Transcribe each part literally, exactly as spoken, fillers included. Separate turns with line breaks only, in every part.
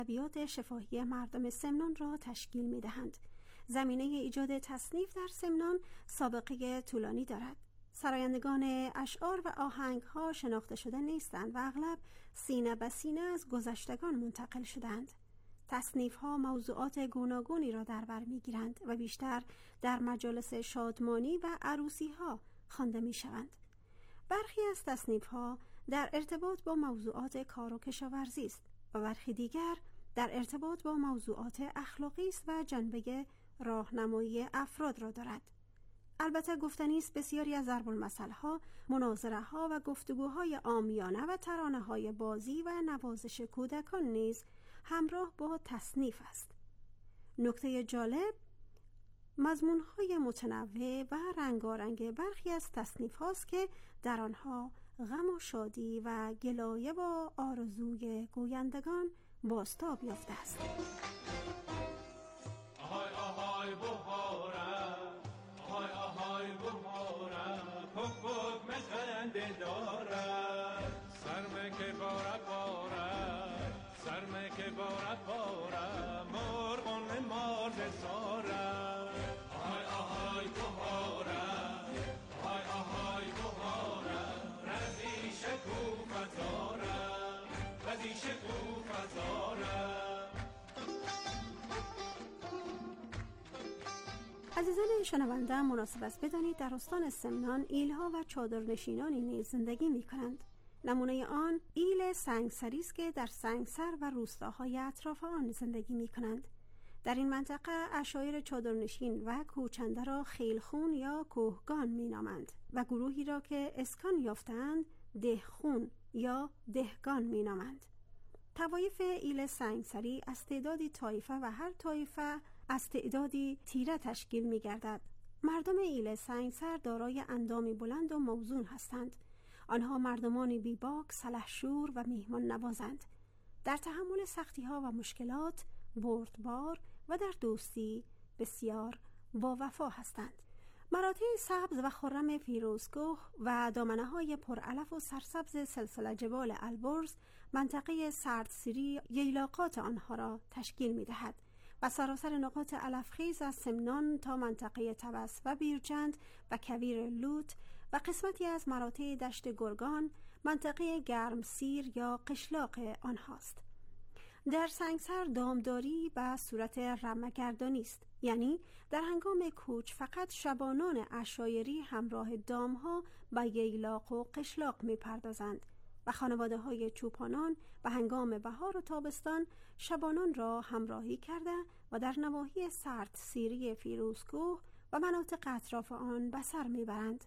ادبیات شفاهی مردم سمنان را تشکیل می‌دهند. زمینه ایجاد تصنیف در سمنان سابقه طولانی دارد. سرایندگان اشعار و آهنگ‌ها شناخته شده نیستند و اغلب سینه به سینه از گذشتگان منتقل شدند. تصنیف‌ها موضوعات گوناگونی را در بر می‌گیرند و بیشتر در مجالس شادمانی و عروسی‌ها خوانده می‌شوند. برخی از تصنیف‌ها در ارتباط با موضوعات کار و کشاورزی است و برخی دیگر در ارتباط با موضوعات اخلاقی است و جنبه راهنمایی افراد را دارد. البته گفتنی است بسیاری از ضرب المثل‌ها، مناظره‌ها و گفتگوهای عامیانه و ترانه‌های بازی و نوازش کودکان نیز همراه با تصنیف است. نکته جالب مضمون‌های متنوع و رنگارنگ برخی از تصنیف هاست که در آنها غم و شادی و گلایه و آرزوی گویندگان بازتاب یافته است.
آهای آهای بهاره، آهای آهای بهاره، پک پک مخنده داره، سرمه که باره باره، سرمه که باره باره، مرغون مارد ساره. آهای آهای بهاره، آهای آهای بهاره، رزی شکوفه داره، رزی شکوفه داره.
عزیزان شنونده، مناسب است بدانید در استان سمنان ایلها و چادرنشینانی نیز زندگی می کنند. نمونه آن ایل سنگسری است که در سنگسر و روستاهای اطراف آن زندگی می کنند. در این منطقه عشایر چادرنشین و کوچنده را خیلخون یا کوهگان می نامند و گروهی را که اسکان یافتند دهخون یا دهگان می نامند. طوایف ایل سنگسری از تعدادی طایفه و هر طایفه از تعدادی تیره تشکیل می گردد. مردم ایل سنگسر دارای اندامی بلند و موزون هستند. آنها مردمانی بیباک، سلحشور و میهمان نوازند. در تحمل سختی ها و مشکلات بردبار و در دوستی بسیار با وفا هستند. مراتع سبز و خرم فیروزکوه و دامنه های پرعلف و سرسبز سلسله جبال البرز منطقه سردسیری ییلاقات آنها را تشکیل می دهد و سراسر نقاط علفخیز از سمنان تا منطقه طبس و بیرجند و کویر لوت و قسمتی از مراتع دشت گرگان منطقه گرمسیر یا قشلاق آنهاست. در سنگسر دامداری به صورت رمه‌گردانی است، یعنی در هنگام کوچ فقط شبانان عشایری همراه دامها به ییلاق و قشلاق می پردازند و خانواده های چوپانان به هنگام بهار و تابستان شبانان را همراهی کرده و در نواحی سردسیری فیروزکوه و مناطق اطراف آن به سر می برند.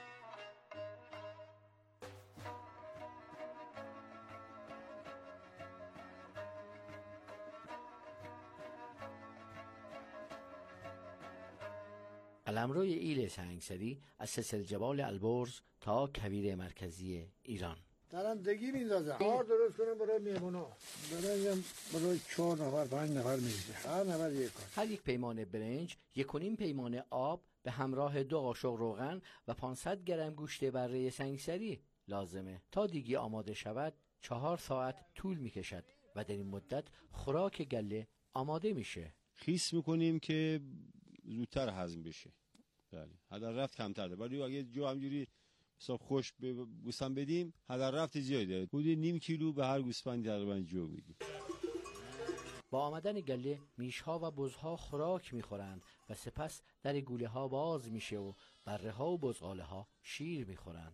قلمروی ایل سنگسری از سلسله جبال البرز تا کویر مرکزی ایران.
دارم دگی میندازم کار درست کنم برای میمونا، برای برای چهار نفر پنج نفر میشه، هر نفر یک کار.
هر یک پیمانه برنج، یک و نیم پیمانه آب به همراه دو قاشق روغن و پانصد گرم گوشت بره سنگسری لازمه. تا دیگی آماده شود چهار ساعت طول میکشد و در این مدت خوراک گله آماده میشه.
خیس میکنیم که زودتر هضم بشه. بله. هدر رفت کمتر ده. ولی اگه جو همجوری حساب خوش به گوسفند بدیم هدر رفت زیاده. حدود نیم کیلو به هر گوسفند تقریبا جو میدیم.
با آمدن گله میشها و بزها خوراک میخورند و سپس در گوله ها باز میشه و بره ها و بزغاله ها شیر میخورند.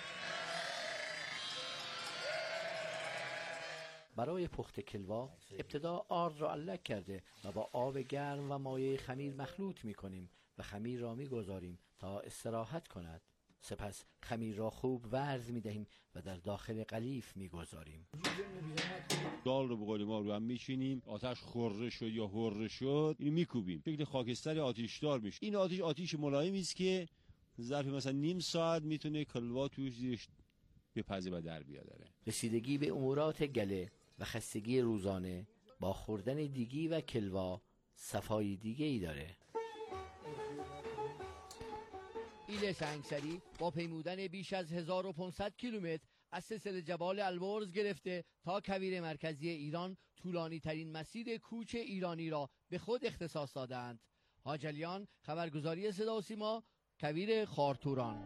برای پخت کلوا ابتدا آرد را علک کرده و با آب گرم و مایع خمیر مخلوط میکنیم و خمیر را میگذاریم تا استراحت کند. سپس خمیر را خوب ورز میدهیم و در داخل قلیف میگذاریم.
دال رو به قول ما رو هم میچینیم، آتش خورده شد یا هره شد اینو میکوبیم، شکل خاکستر آتشدار میشه. این آتش آتش ملایمی است که ظرف مثلا نیم ساعت میتونه کلوا توش زیرش بپزه و در بیادره.
رسیدگی به امورات گله و خستگی روزانه با خوردن دیگی و کلوا صفای دیگه ای داره. ایل سنگسری با پیمودن بیش از هزار و پانصد کیلومتر از سلسله جبال البرز گرفته تا کویر مرکزی ایران طولانی ترین مسیر کوچ ایرانی را به خود اختصاص دادند. حاجلیان، خبرگزاری صدا و سیما، کویر خارتوران.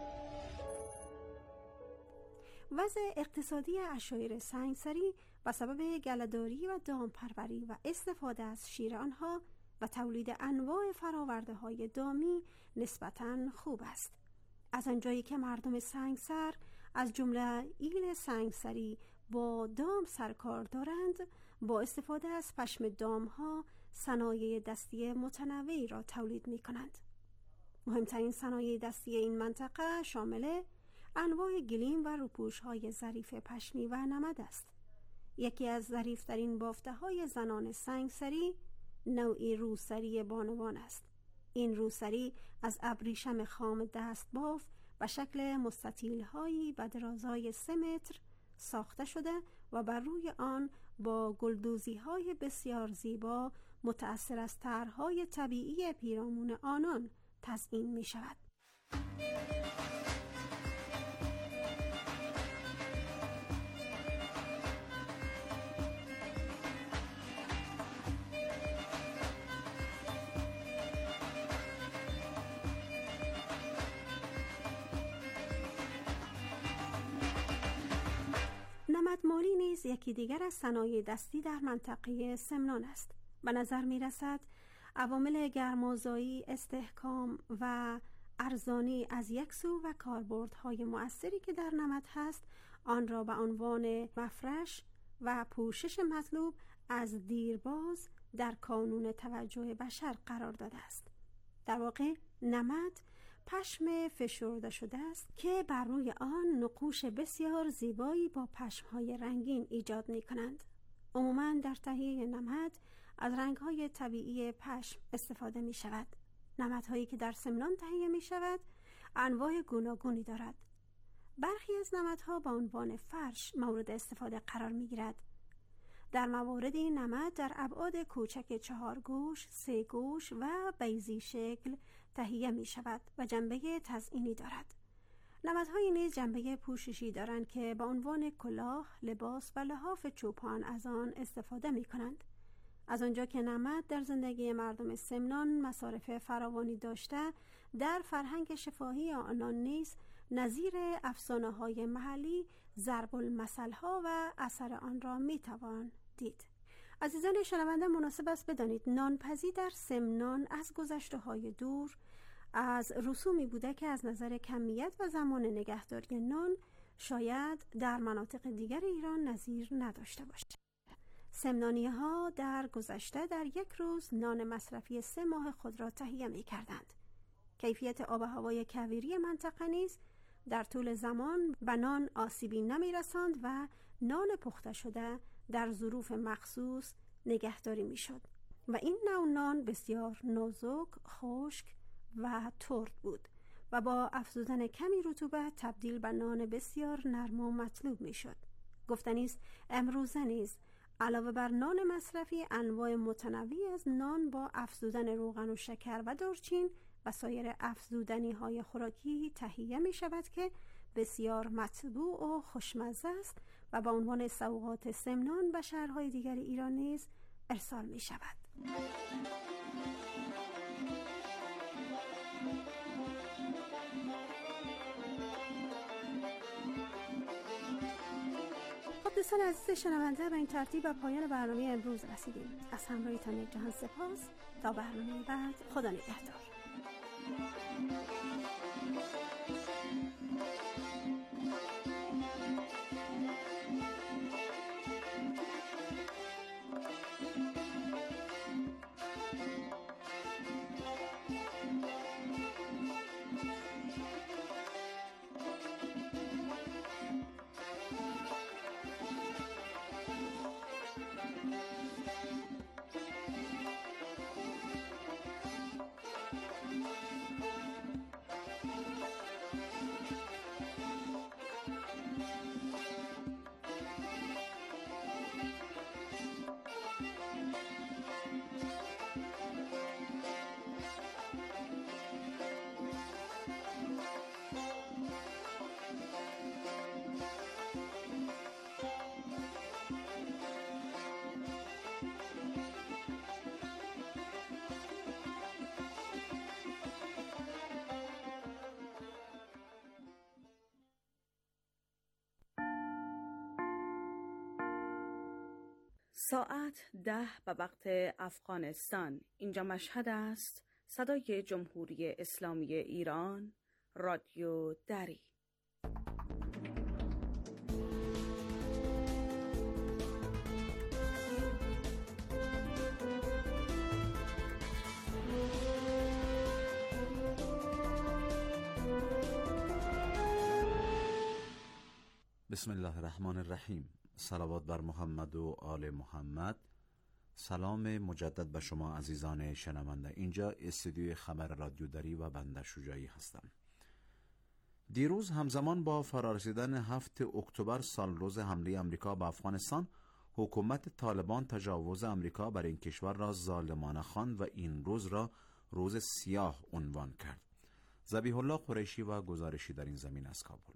وضع اقتصادی عشایر سنگسری و سبب گله‌داری و دامپروری و استفاده از شیر آنها و تولید انواع فراورده های دامی نسبتاً خوب است. از آنجایی که مردم سنگسر از جمله ایل سنگسری با دام سرکار دارند، با استفاده از پشم دام ها صنایع دستی متنوعی را تولید می کنند. مهمترین صنایع دستی این منطقه شامل انواع گلیم و روپوش های ظریف پشمی و نمد است. یکی از ظریفترین بافته های زنان سنگسری نوعی روسری بانوان است. این روسری از ابریشم خام دست باف و شکل مستطیل هایی به درازای سه متر ساخته شده و بر روی آن با گلدوزی های بسیار زیبا متأثر از طرح‌های طبیعی پیرامون آنان تزیین می شود. نمدمالی نیز یکی دیگر از صنایع دستی در منطقه سمنان است. به نظر می رسد عوامل گرمازایی، استحکام و ارزانی از یک سو و کاربردهای مؤثری که در نمد هست آن را به عنوان مفرش و پوشش مطلوب از دیرباز در کانون توجه بشر قرار داده است. در واقع نمد پشم فشرده شده است که بر روی آن نقوش بسیار زیبایی با پشمهای رنگین ایجاد می کنند. عموماً در تهیه نمد از رنگهای طبیعی پشم استفاده می شود. نمدهایی که در سمنان تهیه می شود انواع گوناگونی دارد. برخی از نمدها با عنوان فرش مورد استفاده قرار می گیرد. در مواردی نمد در ابعاد کوچک چهار گوش، سه گوش و بیضی شکل تهیه می شود و جنبه تزئینی دارد. نمدهای نیز جنبه پوششی دارند که به عنوان کلاه، لباس و لحاف چوپان از آن استفاده می کنند. از آنجا که نمد در زندگی مردم سمنان مصارف فراوانی داشته، در فرهنگ شفاهی آنان نیز نظیر افسانه‌های محلی ضرب المثل‌ها و اثر آن را می‌توان دید. عزیزان شنونده، مناسب است بدانید نانپزی در سمنان از گذشته‌های دور از رسومی بوده که از نظر کمیت و زمان نگهداری نان شاید در مناطق دیگر ایران نظیر نداشته باشد. سمنانی‌ها در گذشته در یک روز نان مصرفی سه ماه خود را تهیه می‌کردند. کیفیت آب و هوای کویری منطقه نیز در طول زمان به نان آسیبی نمی‌رساند و نان پخته شده در ظروف مخصوص نگهداری می‌شد و این نوع نان بسیار نازک، خشک و ترد بود و با افزودن کمی رطوبت تبدیل به نان بسیار نرم و مطلوب می‌شد. گفتنی است امروزه نیز علاوه بر نان مصرفی انواع متنوعی از نان با افزودن روغن و شکر و دارچین و سایر افزودنی‌های خوراکی تهیه می شود که بسیار مطبوع و خوشمزه است و به عنوان سوغات سمنان به شهرهای دیگر ایران نیز ارسال می شود. دوستان عزیز شنونده، به این ترتیب به پایان برنامه امروز رسیدیم. از همراهیتان یک جهان سپاس. تا برنامه بعد، خدا نگهدار.
ساعت ده به وقت افغانستان. اینجا مشهد است. صدای جمهوری اسلامی ایران، رادیو دری.
بسم الله الرحمن الرحیم. صلوات بر محمد و آل محمد. سلام مجدد به شما عزیزان شنونده. اینجا استودیوی خبر رادیو دری و بنده شجاعی هستم. دیروز همزمان با فرارسیدن هفتم اکتبر سال روز حمله امریکا به افغانستان، حکومت طالبان تجاوز امریکا بر این کشور را ظالمانه خواند و این روز را روز سیاه عنوان کرد. ذبیح الله قریشی و گزارشی در این زمین از کابل.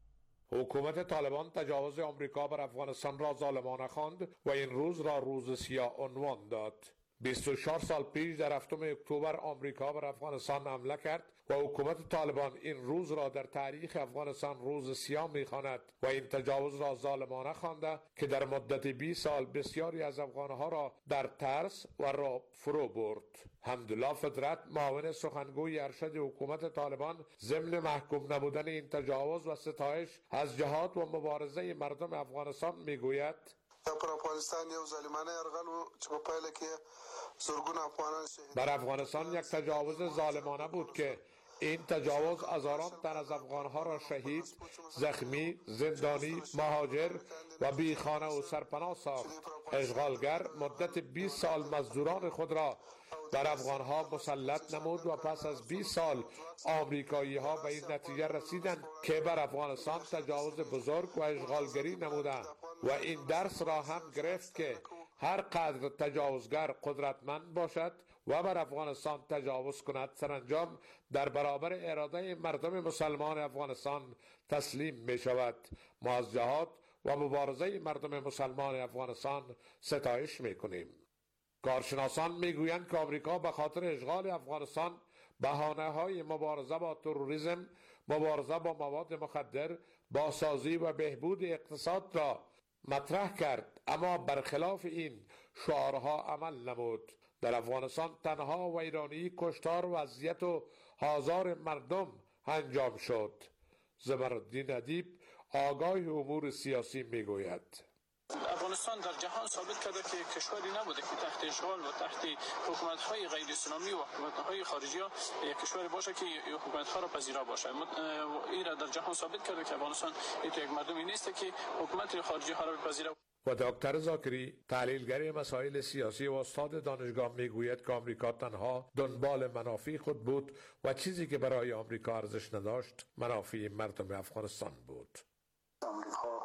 حکومت طالبان تجاوز آمریکا بر افغانستان را ظالمانه خواند و این روز را روز سیاه عنوان داد. بیست و چهار سال پیش در هفتم اکتبر آمریکا بر افغانستان حمله کرد و حکومت طالبان این روز را در تاریخ افغانستان روز سیاه می‌خواند و این تجاوز را ظالمانه خوانده که در مدت بیست سال بسیاری از افغانها را در ترس و رعب فرو برد. حمدالله فطرت، معاون سخنگوی ارشد حکومت طالبان، ضمن محکوم نمودن این تجاوز و ستایش از جهاد و مبارزه مردم افغانستان میگوید:
پر افغانستان یو ظالمانه یرغل و چې په پایله کې زرګونه افغانان شهید.
بر افغانستان یک تجاوز ظالمانه بود که این تجاوز هزاران تن از افغانها را شهید، زخمی، زندانی، مهاجر و بی خانه و سرپناه ساخت. اشغالگر مدت بیست سال مزدوران خود را بر افغانها مسلط نمود و پس از بیست سال آمریکایی ها به این نتیجه رسیدند که بر افغانستان تجاوز بزرگ و اشغالگری نمودند و این درس را هم گرفت که هر قدر تجاوزگر قدرتمند باشد و بر افغانستان تجاوز کند، سرانجام در برابر اراده مردم مسلمان افغانستان تسلیم می شود. ما از جهاد و مبارزه مردم مسلمان افغانستان ستایش می کنیم. کارشناسان می گویند که آمریکا به خاطر اشغال افغانستان بهانه های مبارزه با تروریسم، مبارزه با مواد مخدر، بازسازی و بهبود اقتصاد را مطرح کرد، اما برخلاف این شعارها عمل نمود. در افغانستان تنها و ایرانی کشتار و اذیت و آزار مردم انجام شد. زمرالدین ادیب، آگاه امور سیاسی، میگوید:
افغانستان در جهان ثابت کرده که کشوری نبوده که تحت اشغال و تحت حکومت‌های غیر اسلامی و حکومت‌های خارجی ها یک کشوری باشه که حکومت‌ها را پذیرا باشه. این را در جهان ثابت کرده که افغانستان یک مردمی نیست که حکومت خارجی ها را بپذیره.
و دکتر زاکری، تحلیلگر مسائل سیاسی و استاد دانشگاه، میگوید که آمریکا تنها دنبال منافع خود بود و چیزی که برای آمریکا ارزش نداشت منافع مردم افغانستان بود.
آمریکا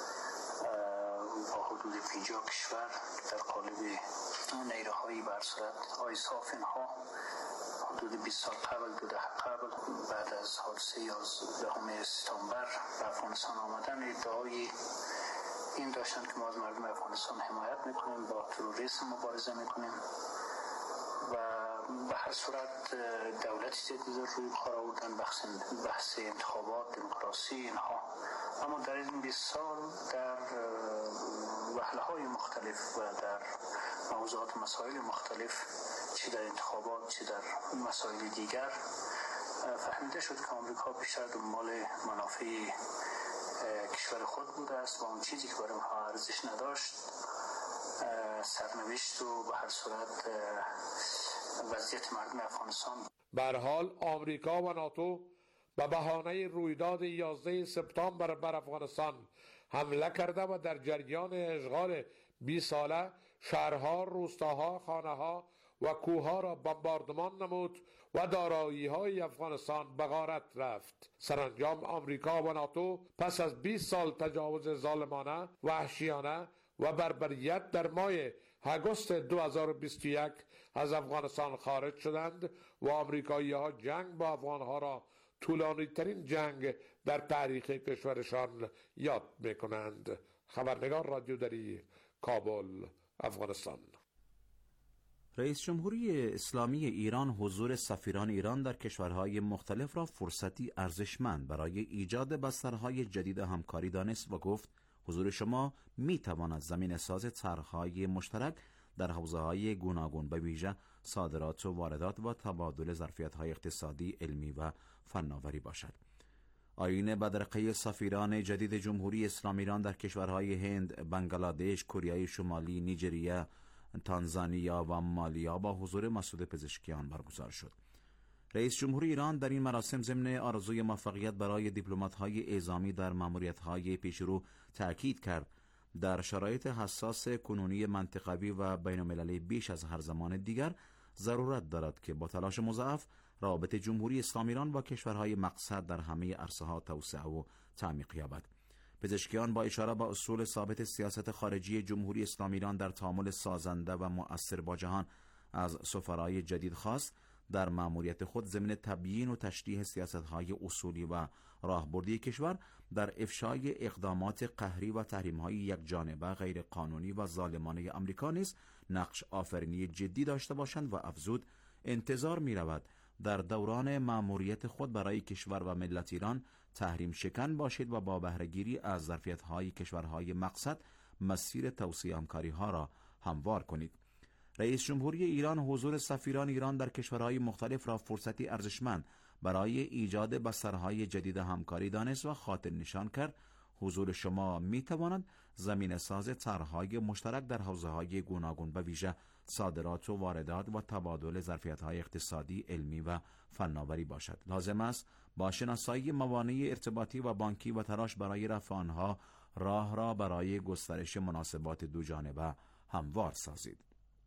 با حدود پنجاه کشور در قالب نیروهای بر صورت آیساف اینها حدود بیست سال قبل، دو دهه قبل، بعد از حادثه یازدهم سپتامبر به افغانستان آمدن، ادعای این داشتن که ما از مردم افغانستان حمایت میکنیم، با تروریسم مبارزه میکنیم و به هر صورت دولتی جدید روی کار آوردن، بحث بحث انتخابات، دموکراسی، اینها. اما در این بیست سال در وهله‌های مختلف و در موضوعات مسائل مختلف، چی در انتخابات چی در مسائل دیگر، فهمیده شد که آمریکا بیشتر دنبال منافع کشور خود بوده است و اون چیزی که برای اونها ارزش نداشت سرنوشت و به هر صورت وضعیت مردم افغانستان.
به هر حال آمریکا و ناتو به بهانه رویداد یازده سپتامبر بر افغانستان حمله کرده و در جریان اشغال بیست ساله شهرها، روستاها، خانه‌ها و کوهها را بمباردمان نمود و دارایی‌های افغانستان به غارت رفت. سرانجام آمریکا و ناتو پس از بیست سال تجاوز ظالمانه، وحشیانه و بربریت در ماه اگست دو هزار و بیست و یک از افغانستان خارج شدند و آمریکایی‌ها جنگ با افغان‌ها را طولانی ترین جنگ در تاریخ کشورشان یاد می‌کنند. خبرنگار رادیو دری، کابل، افغانستان.
رئیس جمهوری اسلامی ایران حضور سفیران ایران در کشورهای مختلف را فرصتی ارزشمند برای ایجاد بسترهای جدید همکاری دانست و گفت حضور شما می تواند زمین ساز طرح‌های مشترک در حوزه‌های گوناگون به ویژه صادرات و واردات و تبادل ظرفیت‌های اقتصادی، علمی و فناوری باشد. آیین بدرقه سفیران جدید جمهوری اسلامی ایران در کشورهای هند، بنگلادش، کره شمالی، نیجریه، تانزانیا و مالیا با حضور مسعود پزشکیان برگزار شد. رئیس جمهور ایران در این مراسم ضمن آرزوی موفقیت برای دیپلمات‌های اعزامی در ماموریت‌های پیشرو تأکید کرد در شرایط حساس کنونی منطقوی و بین‌المللی بیش از هر زمان دیگر ضرورت دارد که با تلاش مضاعف رابطه جمهوری اسلامی ایران با کشورهای مقصد در همه عرصه‌ها توسعه و تعمیق یابد. پزشکیان با اشاره به اصول ثابت سیاست خارجی جمهوری اسلامی ایران در تعامل سازنده و مؤثر با جهان از سفرای جدید خواست در مأموریت خود ضمن تبیین و تشریح سیاست‌های اصولی و راهبردی کشور در افشای اقدامات قهری و تحریم‌های یکجانبه، غیر قانونی و ظالمانه آمریکا نیز نقش آفرینی جدی داشته باشند و افزود انتظار می‌رود در دوران مأموریت خود برای کشور و ملت ایران تحریم شکن باشید و با بهره‌گیری از ظرفیت‌های کشورهای مقصد مسیر توسعه همکاری‌ها را هموار کنید. رئیس جمهوری ایران حضور سفیران ایران در کشورهای مختلف را فرصتی ارزشمند برای ایجاد بسترهای جدید همکاری دانست و خاطر نشان کرد حضور شما می‌تواند زمینه ساز طرح‌های مشترک در حوزه‌های گوناگون به ویژه صادرات و واردات و تبادل ظرفیت‌های اقتصادی، علمی و فناوری باشد. لازم است با شناسایی موانع ارتباطی و بانکی و تلاش برای رفع آنها راه را برای گسترش مناسبات دوجانبه هموار سازید.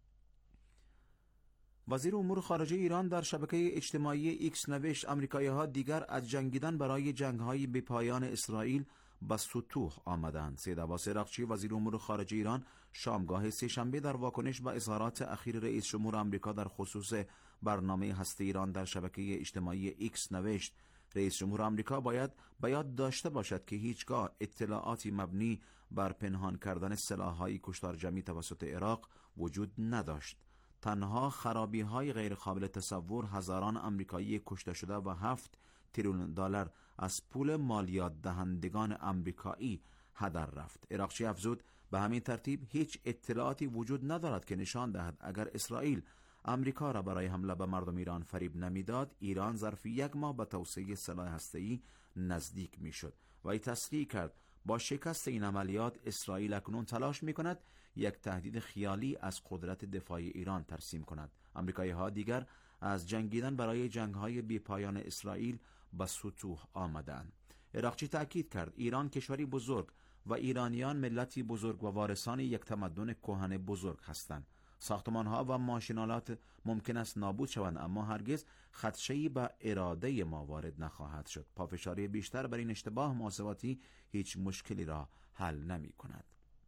وزیر امور خارجه ایران در شبکه اجتماعی ایکس نوشت آمریکایی‌ها دیگر از جنگیدن برای جنگ‌های بی‌پایان اسرائیل به سطوح آمدند. سید عباس عراقچی وزیر امور خارجه ایران شامگاه سه‌شنبه در واکنش به اظهارات اخیر رئیس جمهور آمریکا در خصوص برنامه هسته ایران در شبکه اجتماعی ایکس نوشت رئیس جمهور آمریکا باید به یاد داشته باشد که هیچگاه اطلاعاتی مبنی بر پنهان کردن سلاح‌های کشتار جمعی توسط عراق وجود نداشت. تنها خرابی‌های غیرقابل تصور هزاران آمریکایی کشته شده و هفت تریلیون دلار از پول مالیات دهندگان آمریکایی هدر رفت. عراقچی افزود به همین ترتیب هیچ اطلاعاتی وجود ندارد که نشان دهد اگر اسرائیل آمریکا را برای حمله به مردم ایران فریب نمیداد، ایران ظرف یک ماه به توسعه سلاح هسته‌ای نزدیک میشد. و ای تصریح کرد با شکست این عملیات اسرائیل اکنون تلاش میکند یک تهدید خیالی از قدرت دفاعی ایران ترسیم کند. آمریکایی‌ها دیگر از جنگیدن برای جنگ‌های بی‌پایان اسرائیل به سطوح آمدند. عراقچی تأکید کرد ایران کشوری بزرگ و ایرانیان ملتی بزرگ و وارثان یک تمدن کهن بزرگ هستند. ساختمان‌ها و ماشین‌آلات ممکن است نابود شوند اما هرگز خدشه‌ای به اراده ما وارد نخواهد شد. پافشاری بیشتر بر این اشتباه محاسباتی هیچ مشکلی را حل نمی‌کند.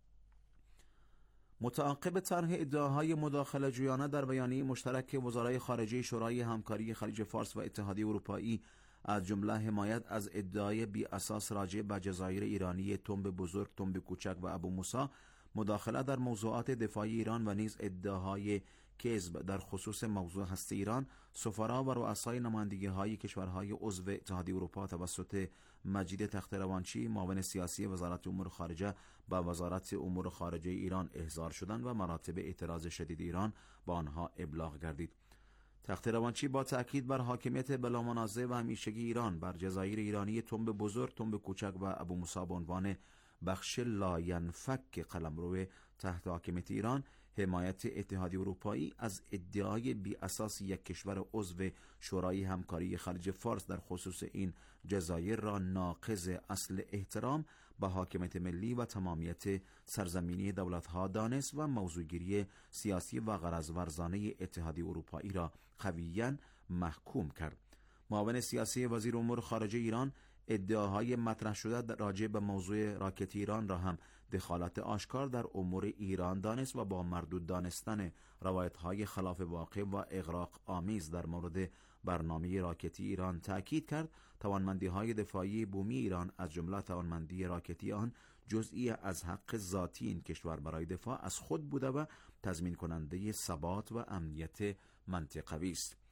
متعاقب طرح ادعاهای مداخله جویانه در بیانیه مشترک وزرای خارجه شورای همکاری خلیج فارس و اتحادیه اروپایی از جمله حمایت از ادعای بی اساس راجع به جزایر ایرانی تنب بزرگ، تنب کوچک و ابو موسی، مداخله در موضوعات دفاعی ایران و نیز ادعاهای کذب در خصوص موضوع هسته ایران، سفرا و رؤسای نمایندگی‌های کشورهای عضو اتحادیه اروپا توسط مجید تخت‌روانچی معاون سیاسی وزارت امور خارجه با وزارت امور خارجه ایران احضار شدند و مراتب اعتراض شدید ایران با آنها ابلاغ گردید. تخت‌روانچی با تأکید بر حاکمیت بلامنازع و همیشگی ایران بر جزایر ایرانی تنب بزرگ، تنب کوچک و ابو موسی به عنوان بخش لاینفک قلمرو تحت حاکمیت ایران، حمایت اتحادیه اروپایی از ادعای بی اساس یک کشور عضو شورای همکاری خلیج فارس در خصوص این جزایر را ناقض اصل احترام به حاکمیت ملی و تمامیت سرزمینی دولت‌ها دانست و موضوعگیری سیاسی و غرض ورزانه اتحادیه اروپایی را قویاً محکوم کرد. معاون سیاسی وزیر امور خارجه ایران ادعاهای مطرح شده راجع به موضوع راکت ایران را هم دخالت آشکار در امور ایران دانست و با مردود دانستن روایت‌های خلاف واقع و اغراق آمیز در مورد برنامه راکتی ایران تأکید کرد. توانمندی‌های دفاعی بومی ایران از جمله توانمندی راکتی آن جزئی از حق ذاتی این کشور برای دفاع از خود بوده و تضمین کننده ثبات و امنیت منطقوی است.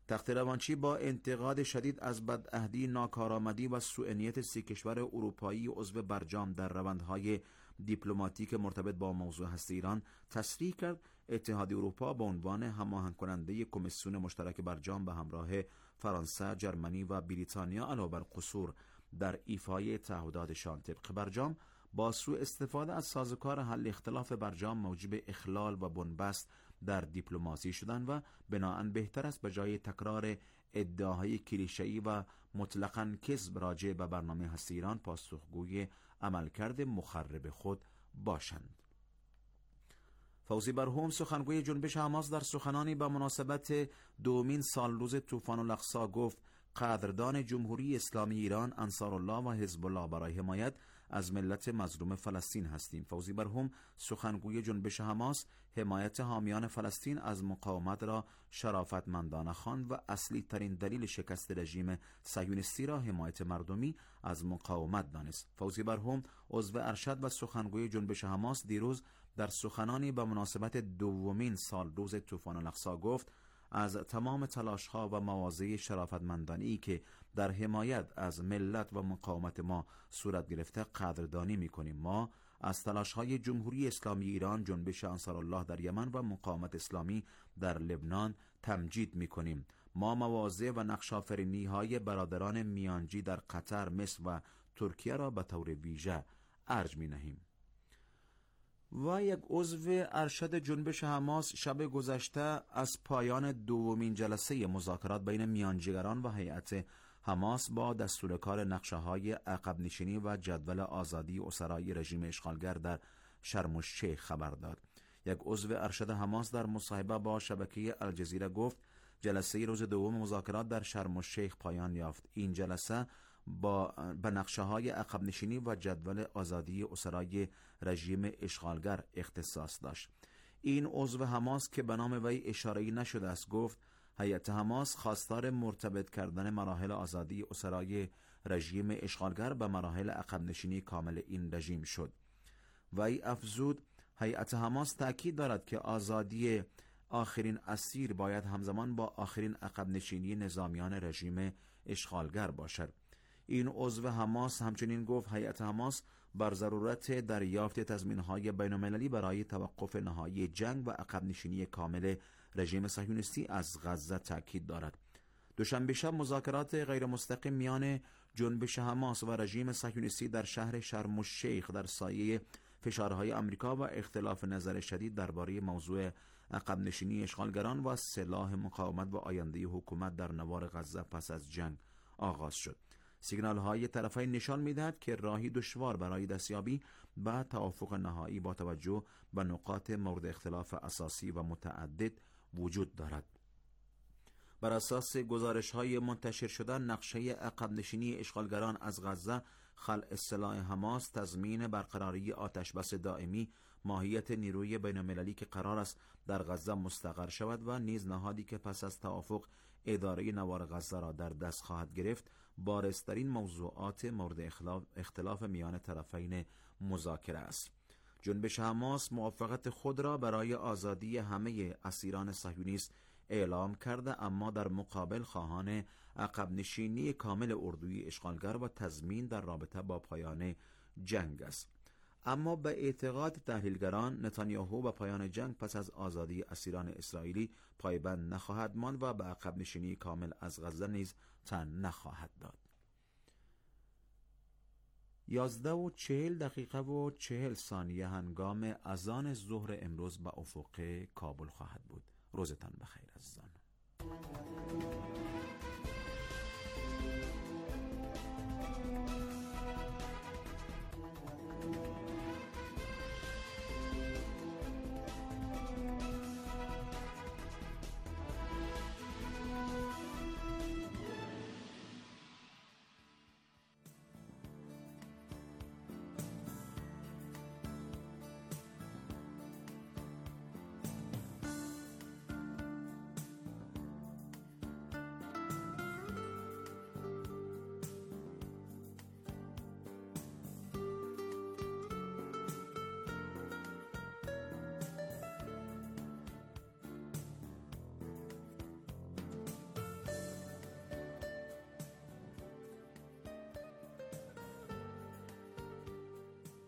تخت روانچی با انتقاد شدید از بدعهدی، ناکارآمدی و سوء نیت سی کشور اروپایی عضو برجام در روندهای دیپلماتیک مرتبط با موضوع هسته ایران تصریح کرد اتحادیه اروپا به عنوان هماهنگ کننده کمیسیون مشترک برجام به همراه فرانسه، جرمنی و بریتانیا علاوه بر قصور در ایفای تعهداتشان طبق برجام با سوء استفاده از سازوکار حل اختلاف برجام موجب اخلال و بنبست در دیپلماسی شدن و بناهن بهتر است به جای تکرار ادعاهای کلیشه‌ای و مطلقاً کذب راجع به برنامه هسته ایران پاسخگوی عملکرد مخرب خود باشند. فوزی برهوم سخنگوی جنبش حماس در سخنانی به مناسبت دومین سالروز طوفان الاقصی گفت قدردان جمهوری اسلامی ایران، انصارالله و حزب الله برای حمایت از ملت مظلوم فلسطین هستیم. فوزی برهوم سخنگوی جنبش حماس حمایت حامیان فلسطین از مقاومت را شرافتمندانه خواند و اصلی ترین دلیل شکست رژیم صهیونیستی را حمایت مردمی از مقاومت دانست. فوزی برهوم عضو ارشد و سخنگوی جنبش حماس دیروز در سخنانی به مناسبت دومین سالروز طوفان الاقصی گفت از تمام تلاش‌ها و مواضع شرافتمندانه‌ای که در حمایت از ملت و مقاومت ما صورت گرفته قدردانی می‌کنیم. ما از تلاش‌های جمهوری اسلامی ایران، جنبش انصارالله در یمن و مقاومت اسلامی در لبنان تمجید می‌کنیم. ما مواضع و نقش‌آفرینی‌های برادران میانجی در قطر، مصر و ترکیه را به طور ویژه ارج می‌نهیم. و یک عضو ارشد جنبش حماس شب گذشته از پایان دومین جلسه مذاکرات بین میانجیگران و هیئت حماس با دستورکار نقشه‌های عقب نشینی و جدول آزادی اسرای رژیم اشغالگر در شرم الشیخ خبر داد. یک عضو ارشد حماس در مصاحبه با شبکه الجزیره گفت جلسه روز دوم مذاکرات در شرم الشیخ پایان یافت. این جلسه با به نقشه‌های عقب نشینی و جدول آزادی اسرای رژیم اشغالگر اختصاص داشت. این عضو حماس که به نام وی اشاره‌ای نشده است گفت هیئت حماس خواستار مرتبط کردن مراحل آزادی اسرای رژیم اشغالگر به مراحل عقب نشینی کامل این رژیم شد. وی افزود هیئت حماس تأکید دارد که آزادی آخرین اسیر باید همزمان با آخرین عقب نشینی نظامیان رژیم اشغالگر باشد. این عضو حماس همچنین گفت هیئت حماس بر ضرورت دریافت تضمین‌های بین‌المللی برای توقف نهایی جنگ و عقب نشینی کامل رژیم صهیونیستی از غزه تاکید دارد. دوشنبه شب مذاکرات غیر مستقیم میان جنبش حماس و رژیم صهیونیستی در شهر شرم الشیخ در سایه فشارهای آمریکا و اختلاف نظر شدید درباره موضوع عقب نشینی اشغالگران و سلاح مقاومت و آینده حکومت در نوار غزه پس از جنگ آغاز شد. سیگنال های طرفین نشان می‌دهد که راهی دشوار برای دستیابی به توافق نهایی با توجه به نقاط مورد اختلاف اساسی و متعدد وجود دارد. بر اساس گزارش‌های منتشر شده نقشه عقب نشینی اشغالگران از غزه، خلع سلاح حماس، تضمین برقراری آتشبس دائمی، ماهیت نیروی بین‌المللی که قرار است در غزه مستقر شود و نیز نهادی که پس از توافق اداره نوار غزه را در دست خواهد گرفت، بارزترین موضوعات مورد اختلاف میان طرفین مذاکره است. جنبش حماس موافقت خود را برای آزادی همه اسیران صهیونیست اعلام کرده، اما در مقابل خواهان عقب نشینی کامل اردوی اشغالگر و تضمین در رابطه با پایان جنگ است. اما به اعتقاد تحلیلگران نتانیاهو با پایان جنگ پس از آزادی اسیران اسرائیلی پایبند نخواهد ماند و به عقب نشینی کامل از غزه نیز تن نخواهد داد. یازده و چهل دقیقه و چهل ثانیه هنگام اذان ظهر امروز به افق کابل خواهد بود. روزتان بخیر عزیزان.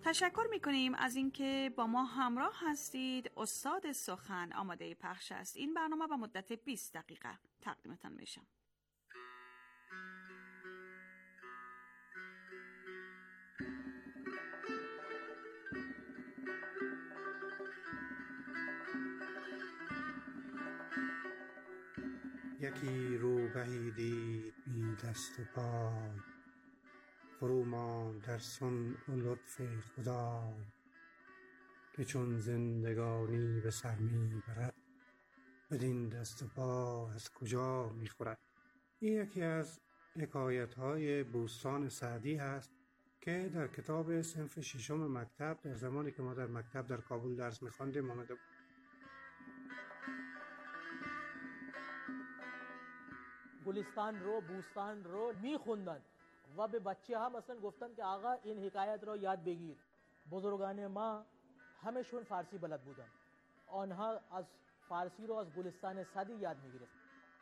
تشکر میکنیم از اینکه با ما همراه هستید. استاد سخن آماده پخش است. این برنامه به مدت بیست دقیقه تقدیمتان میشم.
یکی روبهی دید بی دست و پای، فرو ماند در صنع و لطف خدای، که چون زندگانی به سر می برد، بدین دست و پا از کجا می خورد. این یکی از حکایت‌های بوستان سعدی هست که در کتاب صنف ششم مکتب در زمانی که ما در مکتب در کابل درس می‌خواندیم آمده بود.
گلستان رو بوستان رو میخوندن و به بچه هم اصلا گفتن که آقا این حکایت رو یاد بگیر. بزرگان ما همشون فارسی بلد بودن، آنها از فارسی رو از گلستان سعدی یاد میگرفت.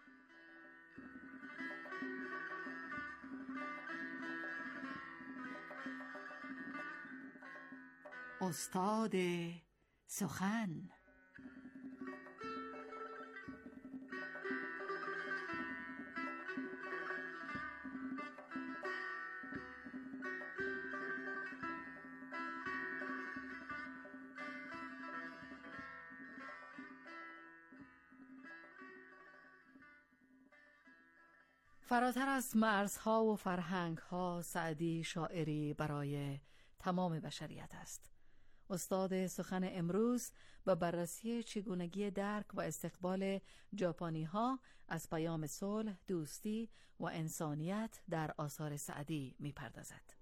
استاد سخن. فراتر از مرزها و فرهنگها، سعدی شاعری برای تمام بشریت است. استاد سخن امروز به بررسی چگونگی درک و استقبال ژاپنی ها از پیام صلح، دوستی و انسانیت در آثار سعدی می پردازد.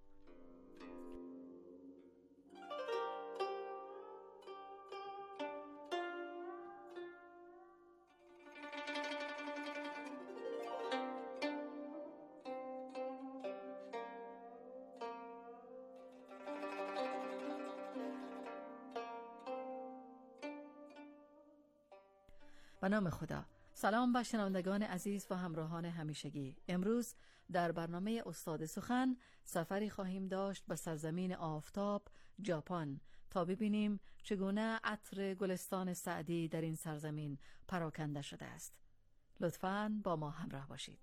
به نام خدا. سلام به شنوندگان عزیز و همراهان همیشگی. امروز در برنامه استاد سخن سفری خواهیم داشت به سرزمین آفتاب، ژاپن، تا ببینیم چگونه عطر گلستان سعدی در این سرزمین پراکنده شده است. لطفاً با ما همراه باشید.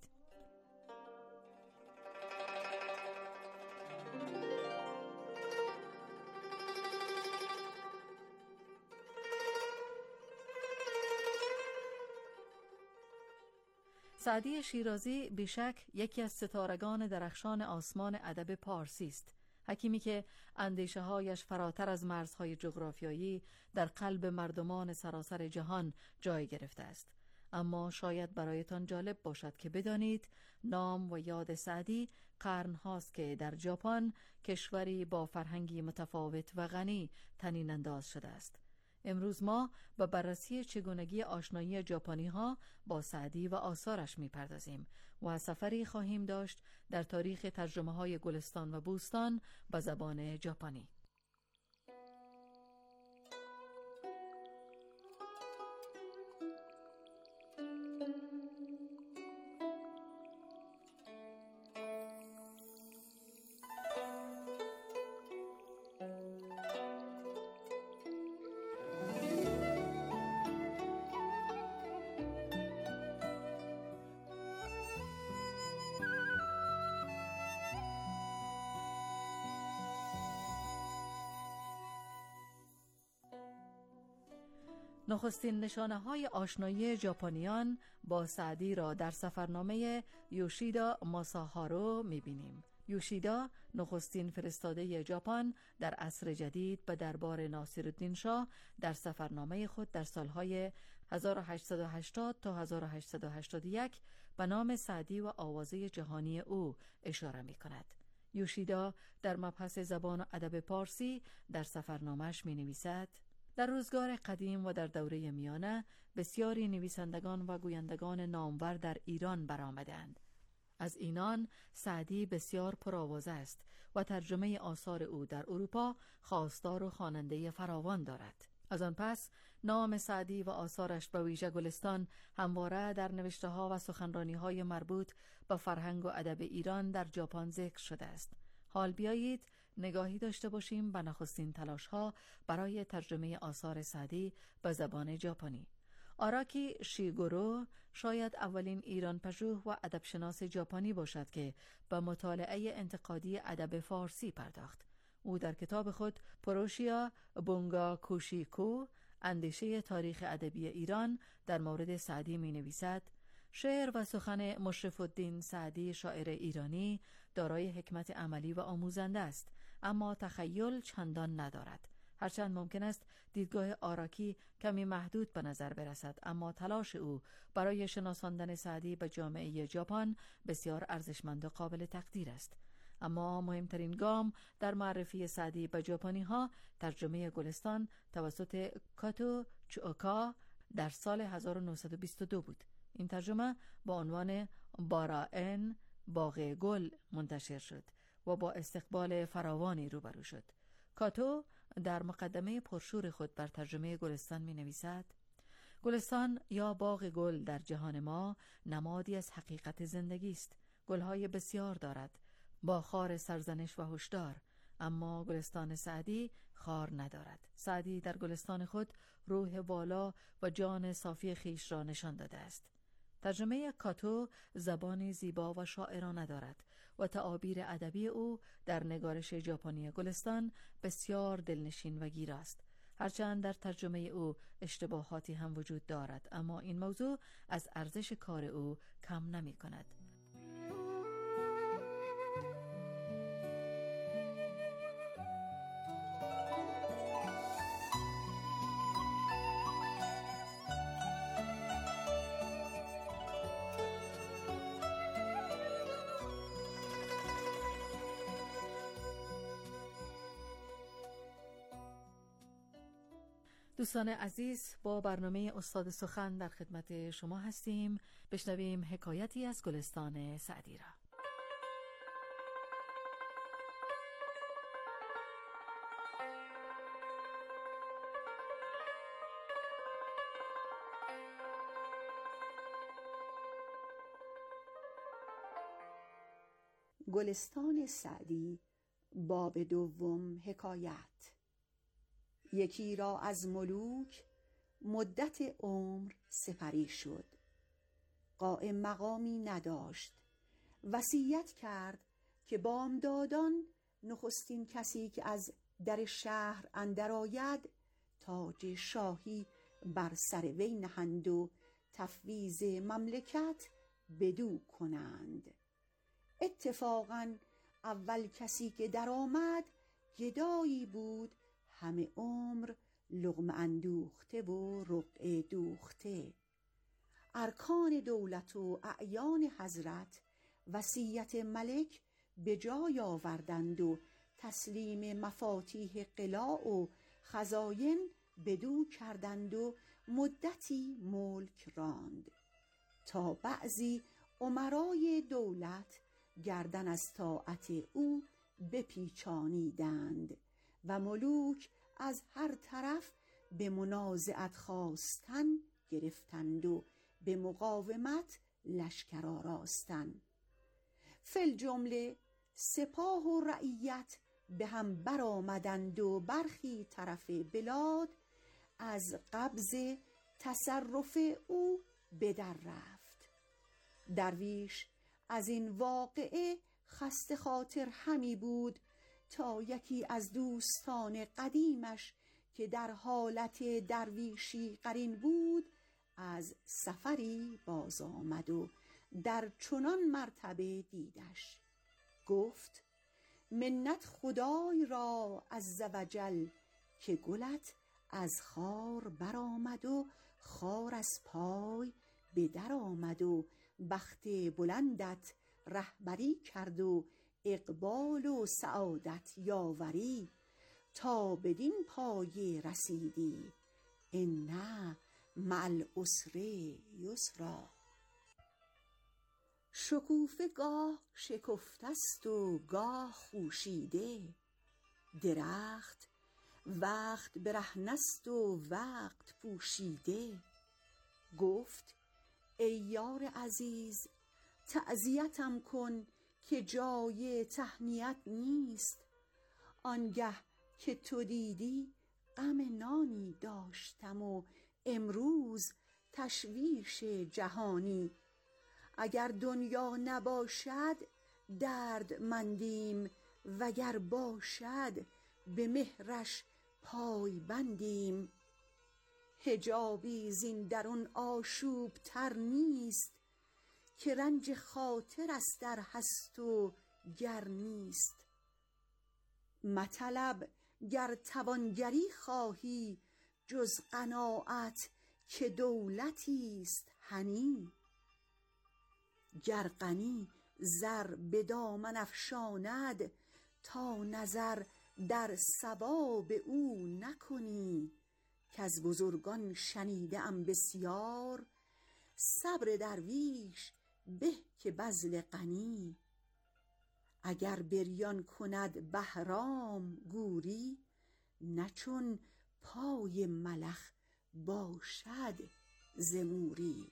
سعدی شیرازی بیشک یکی از ستارگان درخشان آسمان ادب پارسی است. حکیمی که اندیشه هایش فراتر از مرزهای جغرافیایی در قلب مردمان سراسر جهان جای گرفته است. اما شاید برایتان جالب باشد که بدانید نام و یاد سعدی قرن هاست که در ژاپن، کشوری با فرهنگی متفاوت و غنی، طنین انداز شده است. امروز ما با بررسی چگونگی آشنایی ژاپنی ها با سعدی و آثارش می پردازیم و سفری خواهیم داشت در تاریخ ترجمه های گلستان و بوستان به زبان ژاپنی. نخستین نشانه‌های آشنایی ژاپنیان با سعدی را در سفرنامه یوشیدا ماساهارو می‌بینیم. یوشیدا نخستین فرستاده ژاپن در عصر جدید به دربار ناصرالدین شاه در سفرنامه خود در سالهای هزار و هشتصد و هشتاد تا هزار و هشتصد و هشتاد و یک به نام سعدی و آوازه جهانی او اشاره می‌کند. یوشیدا در مبحث زبان و ادب پارسی در سفرنامه‌اش می‌نویسد: در روزگار قدیم و در دوره میانه بسیاری نویسندگان و گویندگان نامور در ایران برآمدند. از اینان سعدی بسیار پرآوازه است و ترجمه آثار او در اروپا خواستار و خواننده فراوان دارد. از آن پس نام سعدی و آثارش به ویژه گلستان همواره در نوشته‌ها و سخنرانی‌های مربوط به فرهنگ و ادب ایران در ژاپن ذکر شده است. حال بیایید نگاهی داشته باشیم به نخستین تلاش‌ها برای ترجمه آثار سعدی به زبان ژاپنی. آراکی شیگورو شاید اولین ایران پژوه و ادبشناس ژاپنی باشد که به مطالعه انتقادی ادب فارسی پرداخت. او در کتاب خود پروشیا بونگا کوشیکو اندیشه تاریخ ادبی ایران در مورد سعدی می نویسد: شعر و سخن مشرف الدین سعدی شاعر ایرانی دارای حکمت عملی و آموزنده است، اما تخیل چندان ندارد. هرچند ممکن است دیدگاه آراکی کمی محدود به نظر برسد، اما تلاش او برای شناساندن سعدی به جامعه ژاپن بسیار ارزشمند و قابل تقدیر است. اما مهمترین گام در معرفی سعدی به ژاپنی ها ترجمه گلستان توسط کاتو چوکا در سال هزار و نهصد و بیست و دو بود. این ترجمه با عنوان باراen باغ گل منتشر شد و با استقبال فراوانی روبرو شد. کاتو در مقدمه پرشور خود بر ترجمه گلستان می نویسد: گلستان یا باغ گل در جهان ما نمادی از حقیقت زندگی است. گلهای بسیار دارد با خار سرزنش و هشدار، اما گلستان سعدی خار ندارد. سعدی در گلستان خود روح والا و جان صافی خیش را نشان داده است. ترجمه کاتو زبانی زیبا و شاعرانه دارد و تعابیر ادبی او در نگارش ژاپنی گلستان بسیار دلنشین و گیر است. هرچند در ترجمه او اشتباهاتی هم وجود دارد، اما این موضوع از ارزش کار او کم نمی کند. دوستان عزیز، با برنامه استاد سخن در خدمت شما هستیم. بشنویم حکایتی از گلستان سعدی را.
گلستان سعدی باب دوم. حکایت. یکی را از ملوک مدت عمر سپری شد، قائم مقامی نداشت. وصیت کرد که بامدادان نخستین کسی که از در شهر اندر آید تاج شاهی بر سر وی نهند و تفویض مملکت بدو کنند. اتفاقاً اول کسی که در آمد گدایی بود همه عمر لقمه اندوخته و رقعه دوخته. ارکان دولت و اعیان حضرت وصیت ملک به جای آوردند و تسلیم مفاتیح قلاع و خزاین بدو کردند و مدتی ملک راند تا بعضی امرای دولت گردن از طاعت او بپیچانیدند و ملوک از هر طرف به منازعت خواستن گرفتند و به مقاومت لشکر آراستن. فی الجمله سپاه و رعیت به هم برآمدند و برخی طرف بلاد از قبض تصرف او به در رفت. درویش از این واقعه خسته خاطر همی بود تا یکی از دوستان قدیمش که در حالت درویشی قرین بود از سفری باز آمد و در چنان مرتبه دیدش. گفت منت خدای را عز و جل که گلت از خار برآمد و خار از پای به در آمد و بخت بلندت رهبری کرد و اقبال و سعادت یاوری تا بدین پایه رسیدی. ان مع العسر یسرا. شکوفه گاه شکفته است و گاه خوشیده، درخت وقت برهنه است و وقت پوشیده. گفت ای یار عزیز تعزیتم کن که جای تهنیت نیست. آنگه که تو دیدی غم نانی داشتم و امروز تشویش جهانی. اگر دنیا نباشد دردمندیم، وگر باشد به مهرش پای بندیم. حجابی زین درون آشوب تر نیست، که رنج خاطر است ار هست و گر نیست. مطلب گر توانگری خواهی جز قناعت، که دولتی است هنی. گر غنی زر به دامن افشاند، تا نظر در ثواب او نکنی. کز بزرگان شنیده ام بسیار، صبر درویش به که بذل غنی. اگر بریان کند بهرام گوری، نه چون پای ملخ باشد ز موری.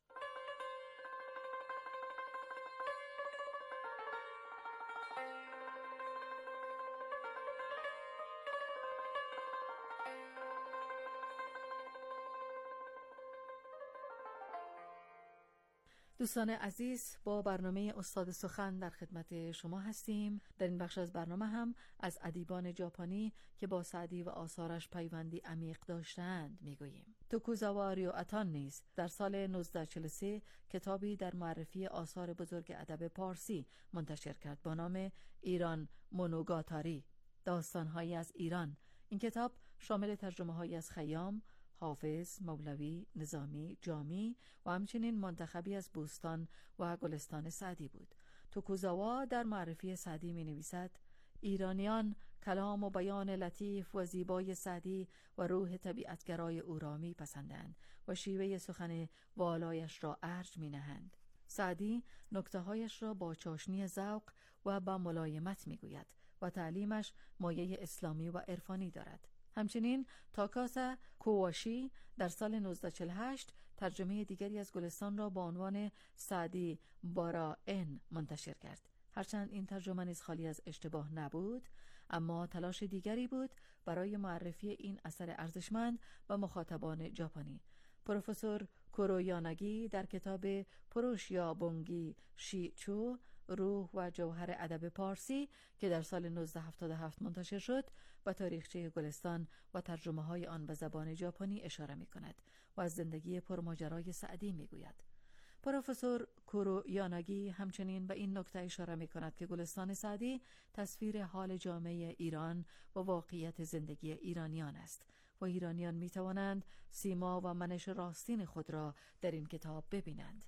دوستان عزیز، با برنامه استاد سخن در خدمت شما هستیم. در این بخش از برنامه هم از ادیبان ژاپنی که با سعدی و آثارش پیوندی عمیق داشتند میگوییم. توکوزاوا ریوآتان نیز در سال نوزده صد و چهل و سه کتابی در معرفی آثار بزرگ ادب پارسی منتشر کرد با نام ایران مونوگاتاری، داستان‌هایی از ایران. این کتاب شامل ترجمه‌هایی از خیام، حافظ، مولوی، نظامی، جامی و همچنین منتخبی از بوستان و گلستان سعدی بود. توکوزاوا در معرفی سعدی می نویسد: ایرانیان کلام و بیان لطیف و زیبای سعدی و روح طبیعتگرای او را می پسندند و شیوه سخن والایش را ارج می نهند. سعدی نکته‌هایش را با چاشنی ذوق و با ملایمت می گوید و تعلیمش مایه اسلامی و عرفانی دارد. همچنین تاکاسا کوواشی در سال نوزده صد و چهل و هشت ترجمه دیگری از گلستان را با عنوان سعدی بارا ان منتشر کرد. هرچند این ترجمه نیز خالی از اشتباه نبود، اما تلاش دیگری بود برای معرفی این اثر ارزشمند به مخاطبان ژاپنی. پروفسور کورویاناگی در کتاب پروشیا بونگی شیچو، روح و جوهر ادب پارسی که در سال نوزده هفتاد و هفت منتشر شد، به تاریخچه گلستان و ترجمه های آن به زبان ژاپنی اشاره می کند و از زندگی پرماجرای سعدی می گوید. پروفسور کورویاناگی همچنین به این نکته اشاره می کند که گلستان سعدی تصویر حال جامعه ایران و واقعیت زندگی ایرانیان است و ایرانیان می توانند سیما و منش راستین خود را در این کتاب ببینند.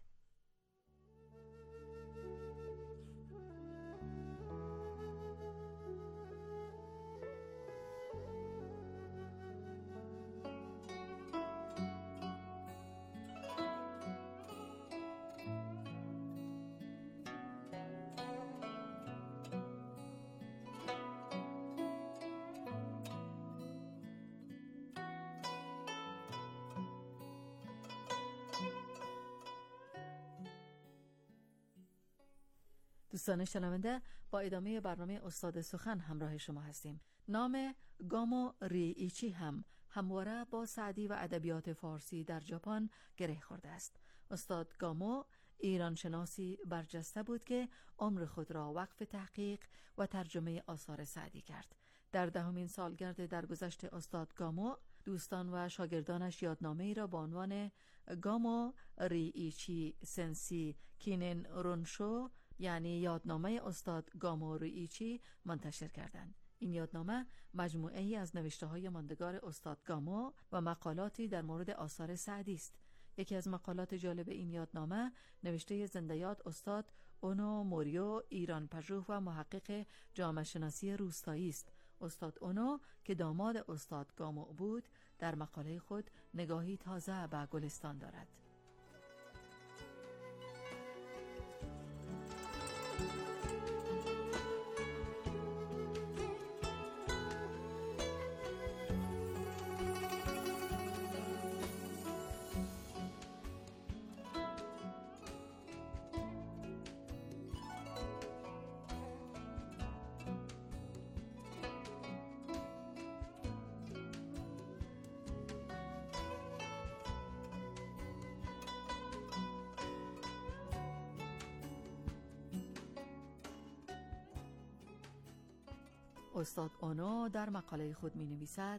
دوستان شنونده، با ادامه برنامه استاد سخن همراه شما هستیم. نام گامو ریئیچی هم همواره با سعدی و ادبیات فارسی در ژاپن گره خورده است. استاد گامو ایران شناسی برجسته بود که عمر خود را وقف تحقیق و ترجمه آثار سعدی کرد. در دهمین سالگرد درگذشت استاد گامو، دوستان و شاگردانش یادنامه ای را با عنوان گامو ریئیچی سنسی کینن رونشو، یعنی یادنامه استاد گامو ریئیچی، منتشر کردند. این یادنامه مجموعه ای از نوشته های ماندگار استاد گامو و مقالاتی در مورد آثار سعدی است. یکی از مقالات جالب این یادنامه نوشته زنده یاد استاد اونو موریو، ایران پژوه و محقق جامعه شناسی روستایی است. استاد اونو که داماد استاد گامو بود، در مقاله خود نگاهی تازه به گلستان دارد. استاد اونو در مقاله خود می نویسد: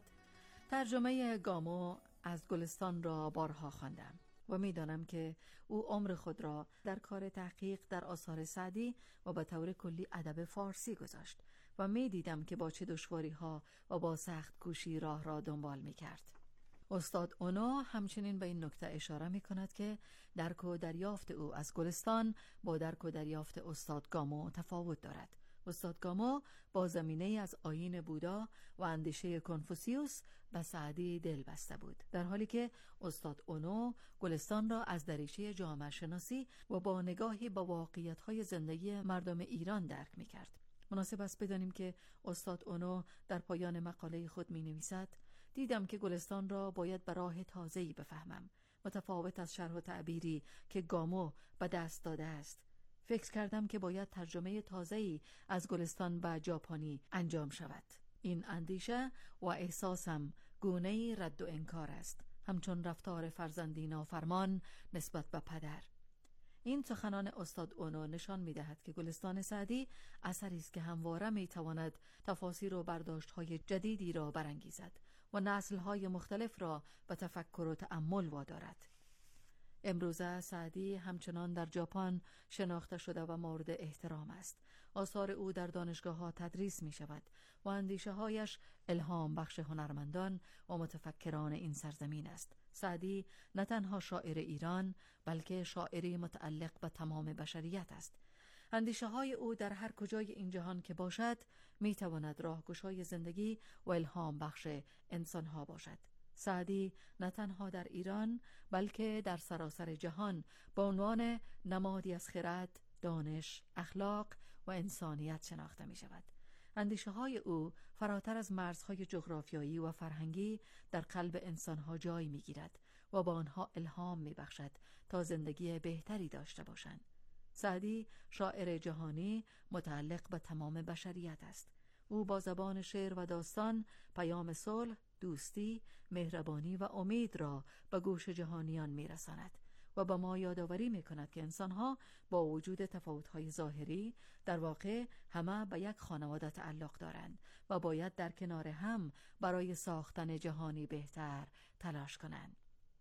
ترجمه گامو از گلستان را بارها خواندم و می دانم که او عمر خود را در کار تحقیق در آثار سعدی و به طور کلی ادب فارسی گذاشت و می دیدم که با چه دشواری ها و با سخت کوشی راه را دنبال می کرد. استاد اونو همچنین به این نکته اشاره می کند که درک و دریافت او از گلستان با درک و دریافت استاد گامو تفاوت دارد. استاد گامو با زمینه از آیین بودا و اندیشه کنفوسیوس به سعدی دل بسته بود، در حالی که استاد اونو گلستان را از دریچه جامعه شناسی و با نگاهی به واقعیت‌های زندگی مردم ایران درک می‌کرد. مناسب است بدانیم که استاد اونو در پایان مقاله خود می‌نویسد: دیدم که گلستان را باید به راه تازه‌ای بفهمم، متفاوت از شرح و تعبیری که گامو به دست داده است. فکر کردم که باید ترجمه تازه‌ای از گلستان به ژاپنی انجام شود. این اندیشه و احساسم گونه‌ای رد و انکار است، همچون رفتار فرزندی نافرمان نسبت به پدر. این سخنان استاد اونو نشان می‌دهد که گلستان سعدی اثری است که همواره می‌تواند تفاسیر و برداشت‌های جدیدی را برانگیزد و نسل‌های مختلف را به تفکر و تأمل وادارد. امروزه سعدی همچنان در ژاپن شناخته شده و مورد احترام است. آثار او در دانشگاه‌ها تدریس می‌شود و اندیشه‌هایش الهام بخش هنرمندان و متفکران این سرزمین است. سعدی نه تنها شاعر ایران بلکه شاعری متعلق به تمام بشریت است. اندیشه‌های او در هر کجای این جهان که باشد می‌تواند راهگشای زندگی و الهام بخش انسان‌ها باشد. سعدی نه تنها در ایران بلکه در سراسر جهان به عنوان نمادی از خرد، دانش، اخلاق و انسانیت شناخته می شود. اندیشه های او فراتر از مرزهای جغرافیایی و فرهنگی در قلب انسانها جای می گیرد و با آنها الهام می بخشد تا زندگی بهتری داشته باشند. سعدی شاعر جهانی متعلق به تمام بشریت است. او با زبان شعر و داستان پیام صلح، دوستی، مهربانی و امید را به گوش جهانیان میرساند و به ما یادآوری میکند که انسانها با وجود تفاوت‌های ظاهری در واقع همه به یک خانواده تعلق دارند و باید در کنار هم برای ساختن جهانی بهتر تلاش کنند.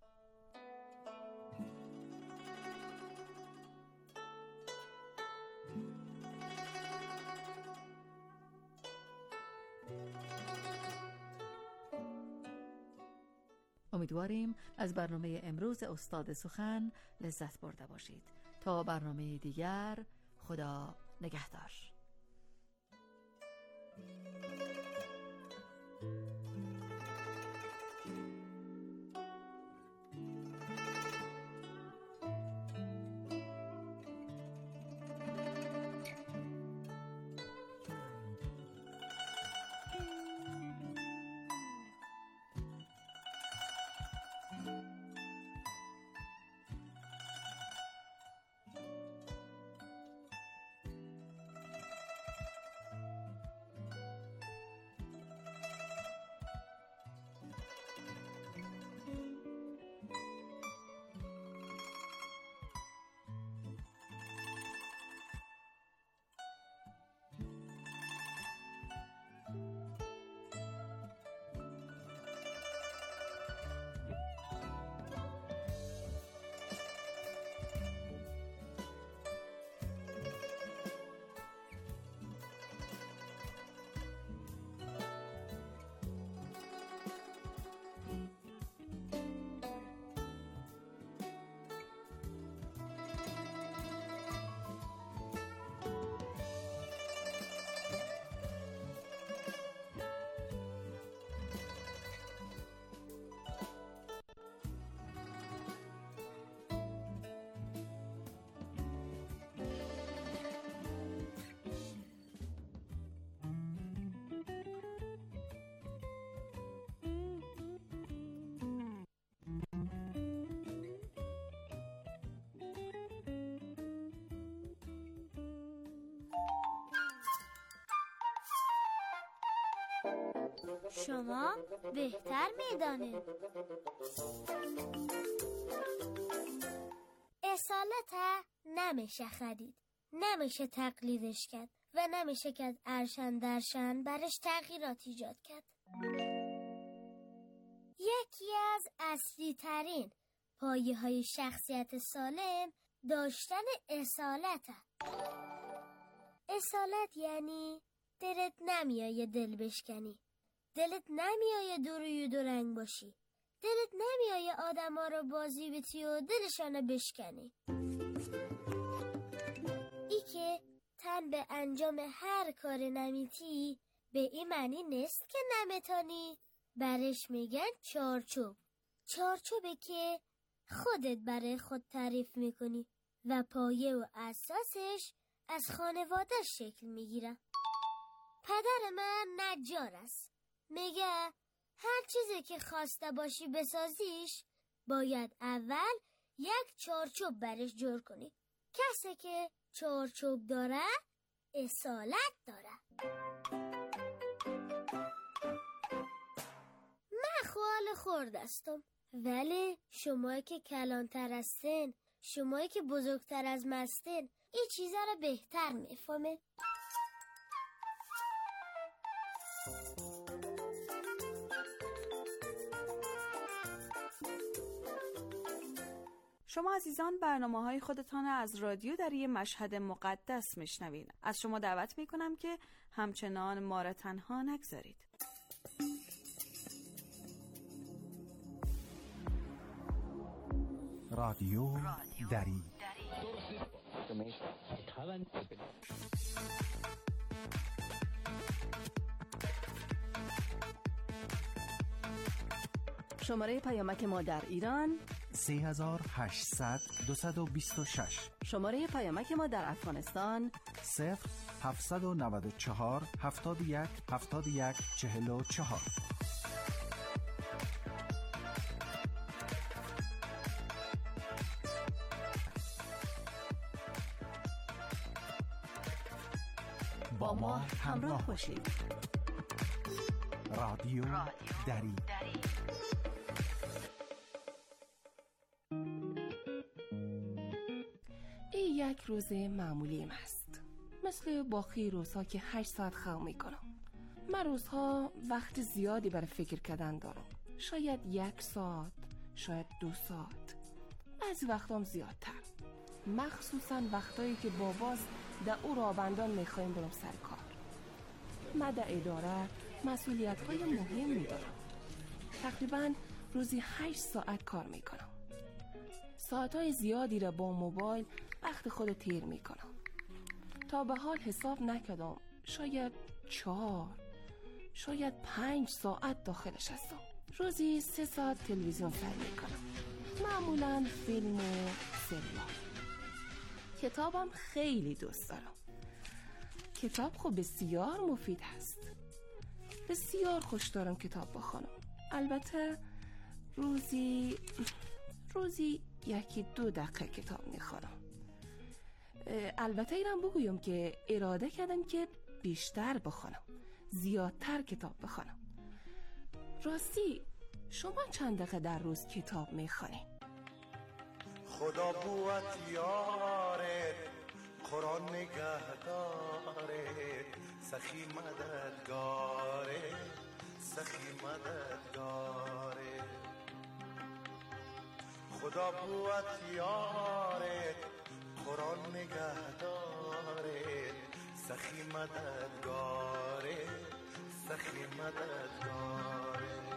امیدواریم از برنامه امروز استاد سخن لذت برده باشید. تا برنامه دیگر، خدا نگهدار.
شما بهتر میدانید. اصالت نمیشه خرید، نمیشه تقلیدش کرد. و نمیشه که از ارشن درشن برش تغییرات ایجاد کرد. یکی از اصلی ترین پایه های شخصیت سالم داشتن اصالت هست. اصالت یعنی دلت نمیایه دل بشکنی، دلت نمیایه دو روی دو رنگ باشی، دلت نمیایه آدم ها رو بازی بیتی و دلشانو بشکنی. ای که تن به انجام هر کار نمیتی به این معنی نیست که نمیتانی. برش میگن چارچوب. چارچوبه که خودت برای خود تعریف میکنی و پایه و اساسش از خانواده‌اش شکل میگیره. پدر من نجار است. میگه هر چیزی که خواسته باشی بسازیش باید اول یک چارچوب برش جور کنی. کسی که چارچوب داره اصالت داره. من خوال خوردستم، ولی شمایی که کلانتر هستین، شمایی که بزرگتر از مستین، این چیزا رو بهتر میفهمه.
شما عزیزان برنامه‌های خودتان از رادیو دری مشهد مقدس میشنوید. از شما دعوت میکنم که همچنان ما را تنها نگذارید.
رادیو دری.
شماره پیامک ما در ایران
سه هزار و هشتصد دویست و بیست و شش.
شماره پیامک ما در افغانستان
صفر هفتصد و نود و چهار هفتاد و یک هفتاد و یک چهل و چهار.
با ما همراه باشید.
رادیو دری.
این یک روز معمولیم است، مثل باقی روزها که هشت ساعت خواب میکنم. من روزها وقت زیادی برای فکر کردن دارم، شاید یک ساعت، شاید دو ساعت، بعضی وقتام زیادتر، مخصوصا وقتایی که با باز در او رابندان میخوایم برم سر کار. من در اداره مسئولیت های مهمی دارم. تقریبا روزی هشت ساعت کار میکنم. ساعت های زیادی را با موبایل وقت خود تیر میکنم. تا به حال حساب نکردم، شاید چهار شاید پنج ساعت داخلش هستم. روزی سه ساعت تلویزیون سر میکنم، معمولا فیلم و سریال. کتابم خیلی دوست دارم. کتاب خب بسیار مفید هست. بسیار خوش دارم کتاب بخونم. البته روزی روزی یکی دو دقیقه کتاب میخونم. البته ایرم بگویم که اراده کردم که بیشتر بخونم، زیادتر کتاب بخونم. راستی شما چند دقیقه در روز کتاب میخونید؟
خدا بوت یارت، قرآن نگهدارت، سخی مددگارت، سخی مددگارت. خدا بوت یارت، قرآن نگهدارت، سخی مددگارت، سخی مددگارت.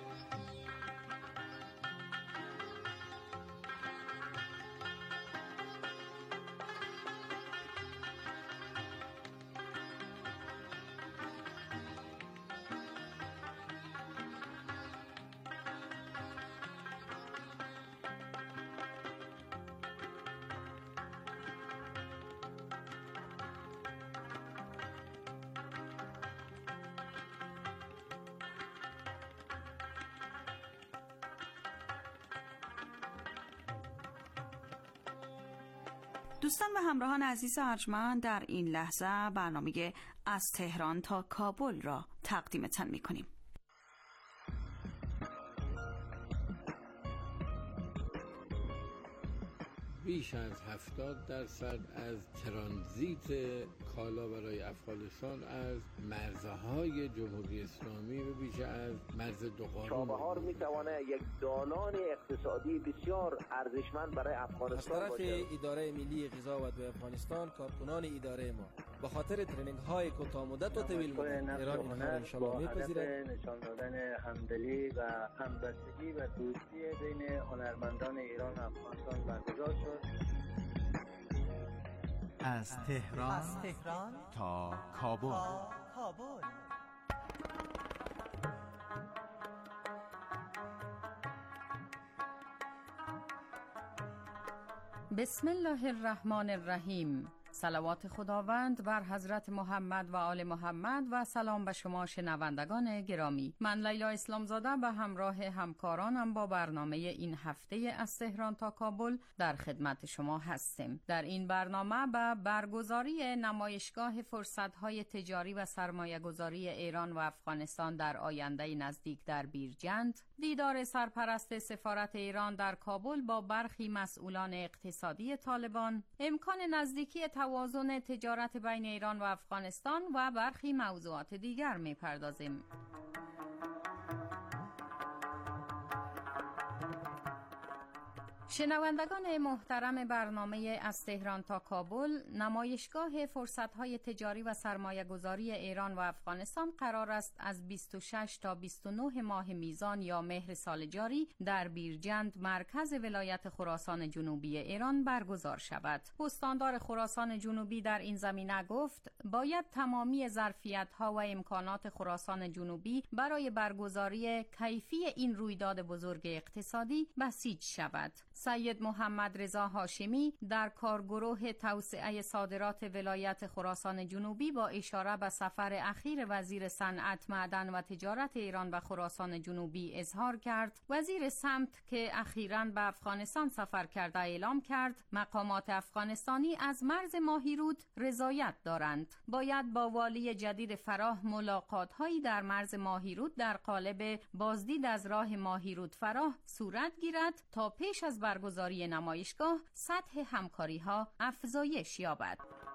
دوستان و همراهان عزیز ارجمند، در این لحظه برنامه از تهران تا کابل را تقدیمتان می‌کنیم.
بیش از هفتاد درصد از ترانزیت کالا برای افغانستان از مرزهای جمهوری اسلامی و بیش از مرز دوقانون
چابهار میتواند یک دالان اقتصادی بسیار ارزشمند برای افغانستان
باشه. از طرف اداره ملی غذا و دو افغانستان کارکنان اداره ما به خاطر ترنینگ های کوتاه مدت و طویل مدت ایران اینها را ان شاء الله میپذیرد.
نشان دادن همدلی و همبستگی و دوستی بین هنرمندان ایران و افغانستان برگزار شد.
از تهران, از تهران تا کابل. تا کابل.
بسم الله الرحمن الرحیم. صلوات خداوند بر حضرت محمد و آل محمد و سلام به شما شنوندگان گرامی. من لیلا اسلامزاده به همراه همکارانم با برنامه این هفته از تهران تا کابل در خدمت شما هستیم. در این برنامه به برگزاری نمایشگاه فرصت‌های تجاری و سرمایه‌گذاری ایران و افغانستان در آینده نزدیک در بیرجند، دیدار سرپرست سفارت ایران در کابل با برخی مسئولان اقتصادی طالبان، امکان نزدیکی توازن تجارت بین ایران و افغانستان و برخی موضوعات دیگر می‌پردازیم. شنوندگان محترم برنامه از تهران تا کابل، نمایشگاه فرصت‌های تجاری و سرمایه‌گذاری ایران و افغانستان قرار است از بیست و شش تا بیست و نه ماه میزان یا مهر سال جاری در بیرجند، مرکز ولایت خراسان جنوبی ایران برگزار شود. استاندار خراسان جنوبی در این زمینه گفت باید تمامی ظرفیت‌ها و امکانات خراسان جنوبی برای برگزاری کیفی این رویداد بزرگ اقتصادی بسیج شود. سید محمد رضا هاشمی در کارگروه توسعه صادرات ولایت خراسان جنوبی با اشاره به سفر اخیر وزیر صنعت، معدن و تجارت ایران به خراسان جنوبی اظهار کرد وزیر سمت که اخیراً به افغانستان سفر کرده اعلام کرد مقامات افغانستانی از مرز ماهیرود رضایت دارند. باید با والی جدید فراه ملاقات هایی در مرز ماهیرود در قالب بازدید از راه ماهیرود فراه صورت گیرد تا پیش از برگزاری نمایشگاه سطح همکاری ها افزایش یابد.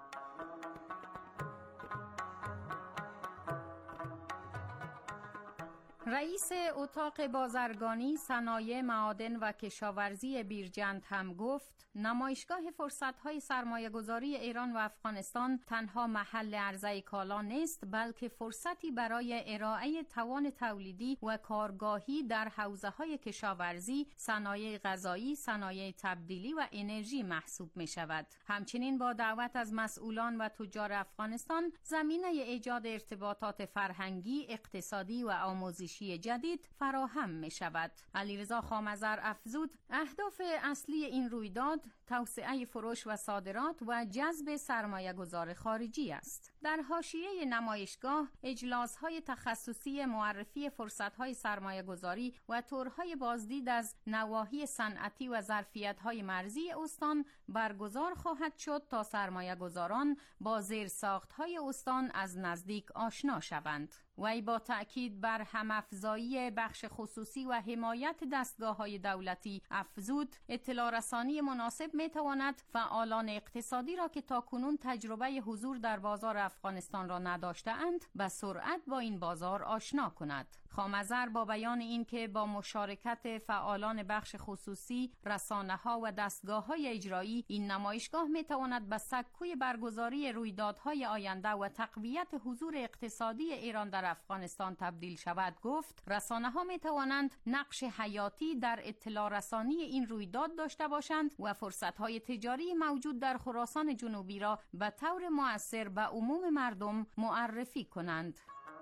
رئیس اتاق بازرگانی، صنایع، معادن و کشاورزی بیرجند هم گفت نمایشگاه فرصت‌های سرمایه‌گذاری ایران و افغانستان تنها محل عرضه کالا نیست، بلکه فرصتی برای ارائه توان تولیدی و کارگاهی در حوزه‌های کشاورزی، صنایع غذایی، صنایع تبدیلی و انرژی محسوب می‌شود. همچنین با دعوت از مسئولان و تجار افغانستان زمینه ایجاد ارتباطات فرهنگی، اقتصادی و آموزشی جدید فراهم می شود. علیرضا خامزر افزود اهداف اصلی این رویداد توسعه فروش و صادرات و جذب سرمایه گذار خارجی است. در حاشیه نمایشگاه اجلاس‌های تخصصی معرفی فرصت‌های سرمایه گذاری و طرح‌های بازدید از نواحی صنعتی و ظرفیت‌های مرزی استان برگزار خواهد شد تا سرمایه گذاران با زیرساخت‌های استان از نزدیک آشنا شوند. وی با تأکید بر همافزایی بخش خصوصی و حمایت دستگاه‌های دولتی افزود اطلاع رسانی مناسب می‌تواند فعالان اقتصادی را که تاکنون تجربه حضور در بازار افغانستان را نداشته‌اند به سرعت با این بازار آشنا کند. خامزر با بیان این که با مشارکت فعالان بخش خصوصی، رسانه‌ها و دستگاه‌های اجرایی این نمایشگاه می‌تواند به سکوی برگزاری رویدادهای آینده و تقویت حضور اقتصادی ایران در افغانستان تبدیل شود، گفت رسانه‌ها می‌توانند نقش حیاتی در اطلاع رسانی این رویداد داشته باشند و فرصت‌های تجاری موجود در خراسان جنوبی را به طور مؤثر به عموم مردم معرفی کنند.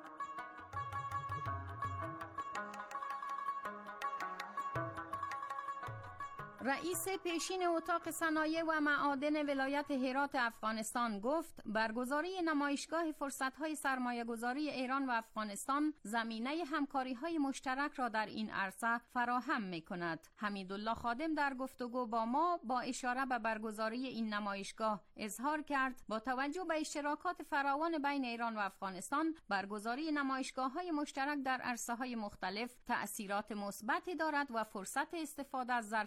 رئیس پیشین اتاق صنایع و معادن ولایت هرات افغانستان گفت برگزاری نمایشگاه فرصت‌های سرمایه‌گذاری ایران و افغانستان زمینه همکاری‌های مشترک را در این عرصه فراهم می‌کند. حمیدالله خادم در گفتگو با ما با اشاره به برگزاری این نمایشگاه اظهار کرد با توجه به اشتراکات فراوان بین ایران و افغانستان برگزاری نمایشگاه‌های مشترک در عرصه‌های مختلف تأثیرات مثبتی دارد و فرصت استفاده از ظرفیت‌های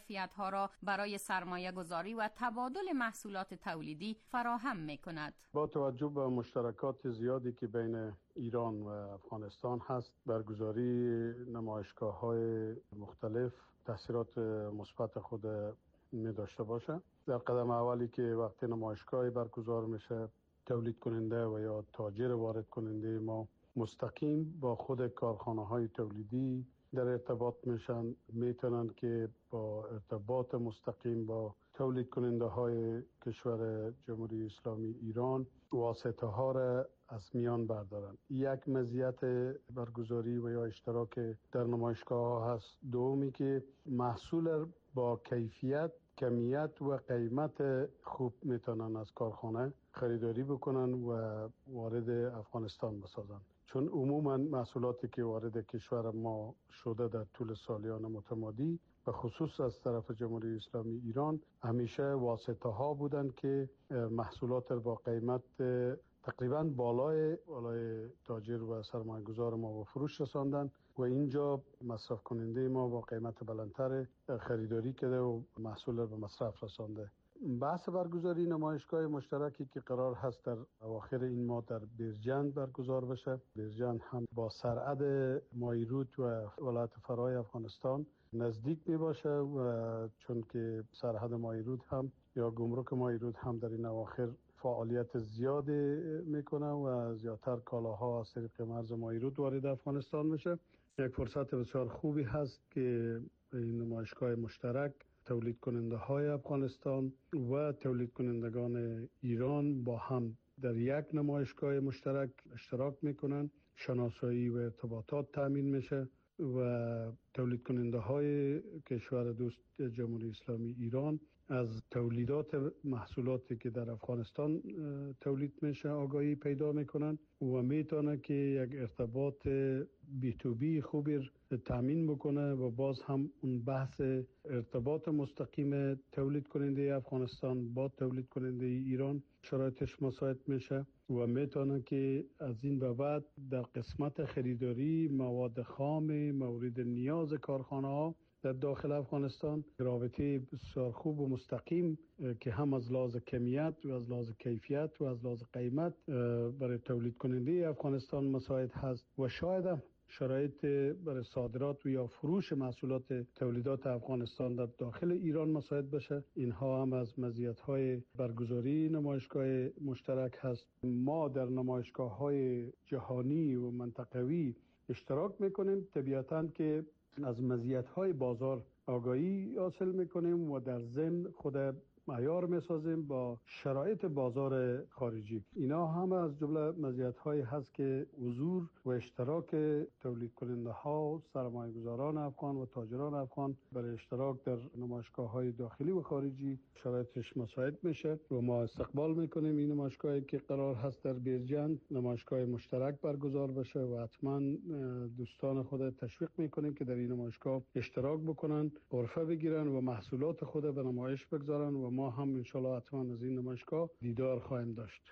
ها را برای سرمایه گذاری و تبادل محصولات تولیدی فراهم می کند.
با توجه به مشترکات زیادی که بین ایران و افغانستان هست، برگزاری نمایشگاه‌های مختلف تاثیرات مثبت خود می داشته باشه. در قدم اولی که وقتی نمایشگاهی برگزار میشه، تولید کننده و یا تاجر وارد کننده ما مستقیم با خود کارخانه‌های تولیدی در ارتباط میشن، میتونن که با ارتباط مستقیم با تولید کننده های کشور جمهوری اسلامی ایران واسطه ها را از میان بردارن. یک مزیت برگزاری و یا اشتراک در نمایشگاه ها هست. دومی که محصول با کیفیت، کمیت و قیمت خوب میتونن از کارخانه خریداری بکنن و وارد افغانستان بسازن، چون عموما محصولاتی که وارد کشور ما شده در طول سالیان متمادی به خصوص از طرف جمهوری اسلامی ایران همیشه واسطه ها بودند که محصولات با قیمت تقریبا بالای بالای تاجر و سرمایه گذار ما و فروش رساندن و اینجا مصرف کننده ما با قیمت بلندتر خریداری کرده و محصول به مصرف رسانده. بحث برگزاری نمایشگاه مشترکی که قرار هست در اواخر این ماه در بیرجند برگزار بشه. بیرجند هم با سرحد مایرود و ولایت فرای افغانستان نزدیک می باشه و چون که سرحد مایرود هم یا گمرک مایرود هم در این اواخر فعالیت زیادی میکنه و زیادتر کالاها از طریق مرز مایرود وارد افغانستان میشه. یک فرصت بسیار خوبی هست که این نمایشگاه مشترک تولید کننده های افغانستان و تولید کنندگان ایران با هم در یک نمایشگاه مشترک اشتراک میکنن، شناسایی و ارتباطات تامین میشه و تولید کننده های کشور دوست جمهوری اسلامی ایران از تولیدات محصولاتی که در افغانستان تولید میشه آگاهی پیدا میکنن و میتونه که یک ارتباط بی تو بی خوبی تامین بکنه و باز هم اون بحث ارتباط مستقیم تولید کننده افغانستان با تولید کننده ایران شرایطش مساعد میشه و میتونه که از این به بعد در قسمت خریداری مواد خام مورد نیاز کارخانه ها در داخل افغانستان رابطه بسیار خوب و مستقیم که هم از لحاظ کمیت و از لحاظ کیفیت و از لحاظ قیمت برای تولید کننده افغانستان مساعد هست و شاید شرایط برای صادرات و یا فروش محصولات تولیدات افغانستان در داخل ایران مساعد بشه. اینها هم از مزیت‌های برگزاری نمایشگاه مشترک هست. ما در نمایشگاه‌های جهانی و منطقوی اشتراک میکنیم، طبیعتاً که از مزیت‌های بازار آگاهی حاصل میکنیم و در ضمن خود معیار میسازیم با شرایط بازار خارجی. اینا هم از جمله مزیت‌هایی هست که حضور و اشتراک تولید کننده ها، سرمایه گذاران افغان و تاجران افغان برای اشتراک در نمایشگاه‌های داخلی و خارجی شرایطش مساعد میشه و ما استقبال میکنیم این نمایشگاهی که قرار هست در بیرجند نمایشگاه مشترک برگزار بشه و حتما دوستان خود تشویق میکنیم که در این نمایشگاه اشتراک بکنن، غرفه بگیرن و محصولات خود به نمایش بگذارن و ما هم انشالله حتما از این نمایشگاه دیدار خواهیم داشت.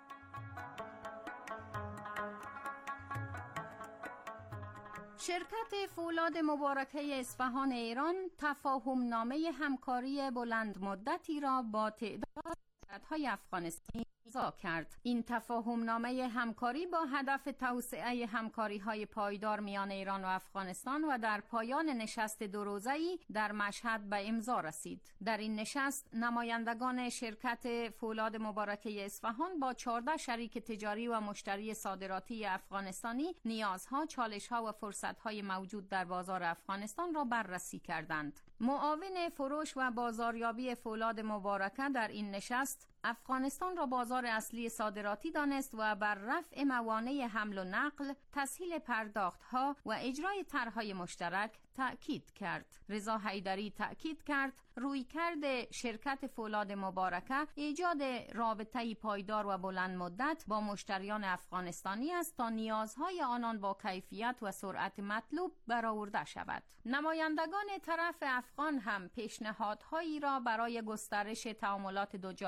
شرکت فولاد مبارکه اصفهان ایران تفاهم نامه همکاری بلند مدتی را با تعداد شرکت‌های افغانستانی امضا کرد. این تفاهم نامه همکاری با هدف توسعه همکاری‌های پایدار میان ایران و افغانستان و در پایان نشست دو روزه‌ای در مشهد به امضا رسید. در این نشست نمایندگان شرکت فولاد مبارکه اصفهان با چهارده شریک تجاری و مشتری صادراتی افغانستانی نیازها، چالش‌ها و فرصت‌های موجود در بازار افغانستان را بررسی کردند. معاون فروش و بازاریابی فولاد مبارکه در این نشست افغانستان را بازار اصلی صادراتی دانست و بر رفع موانع حمل و نقل، تسهیل پرداخت‌ها و اجرای طرح‌های مشترک تأکید کرد. رضا حیدری تأکید کرد رویکرد شرکت فولاد مبارکه ایجاد رابطه‌ای پایدار و بلند مدت با مشتریان افغانستانی است تا نیازهای آنان با کیفیت و سرعت مطلوب برآورده شود. نمایندگان طرف افغان هم پیشنهادهایی را برای گسترش تعاملات دو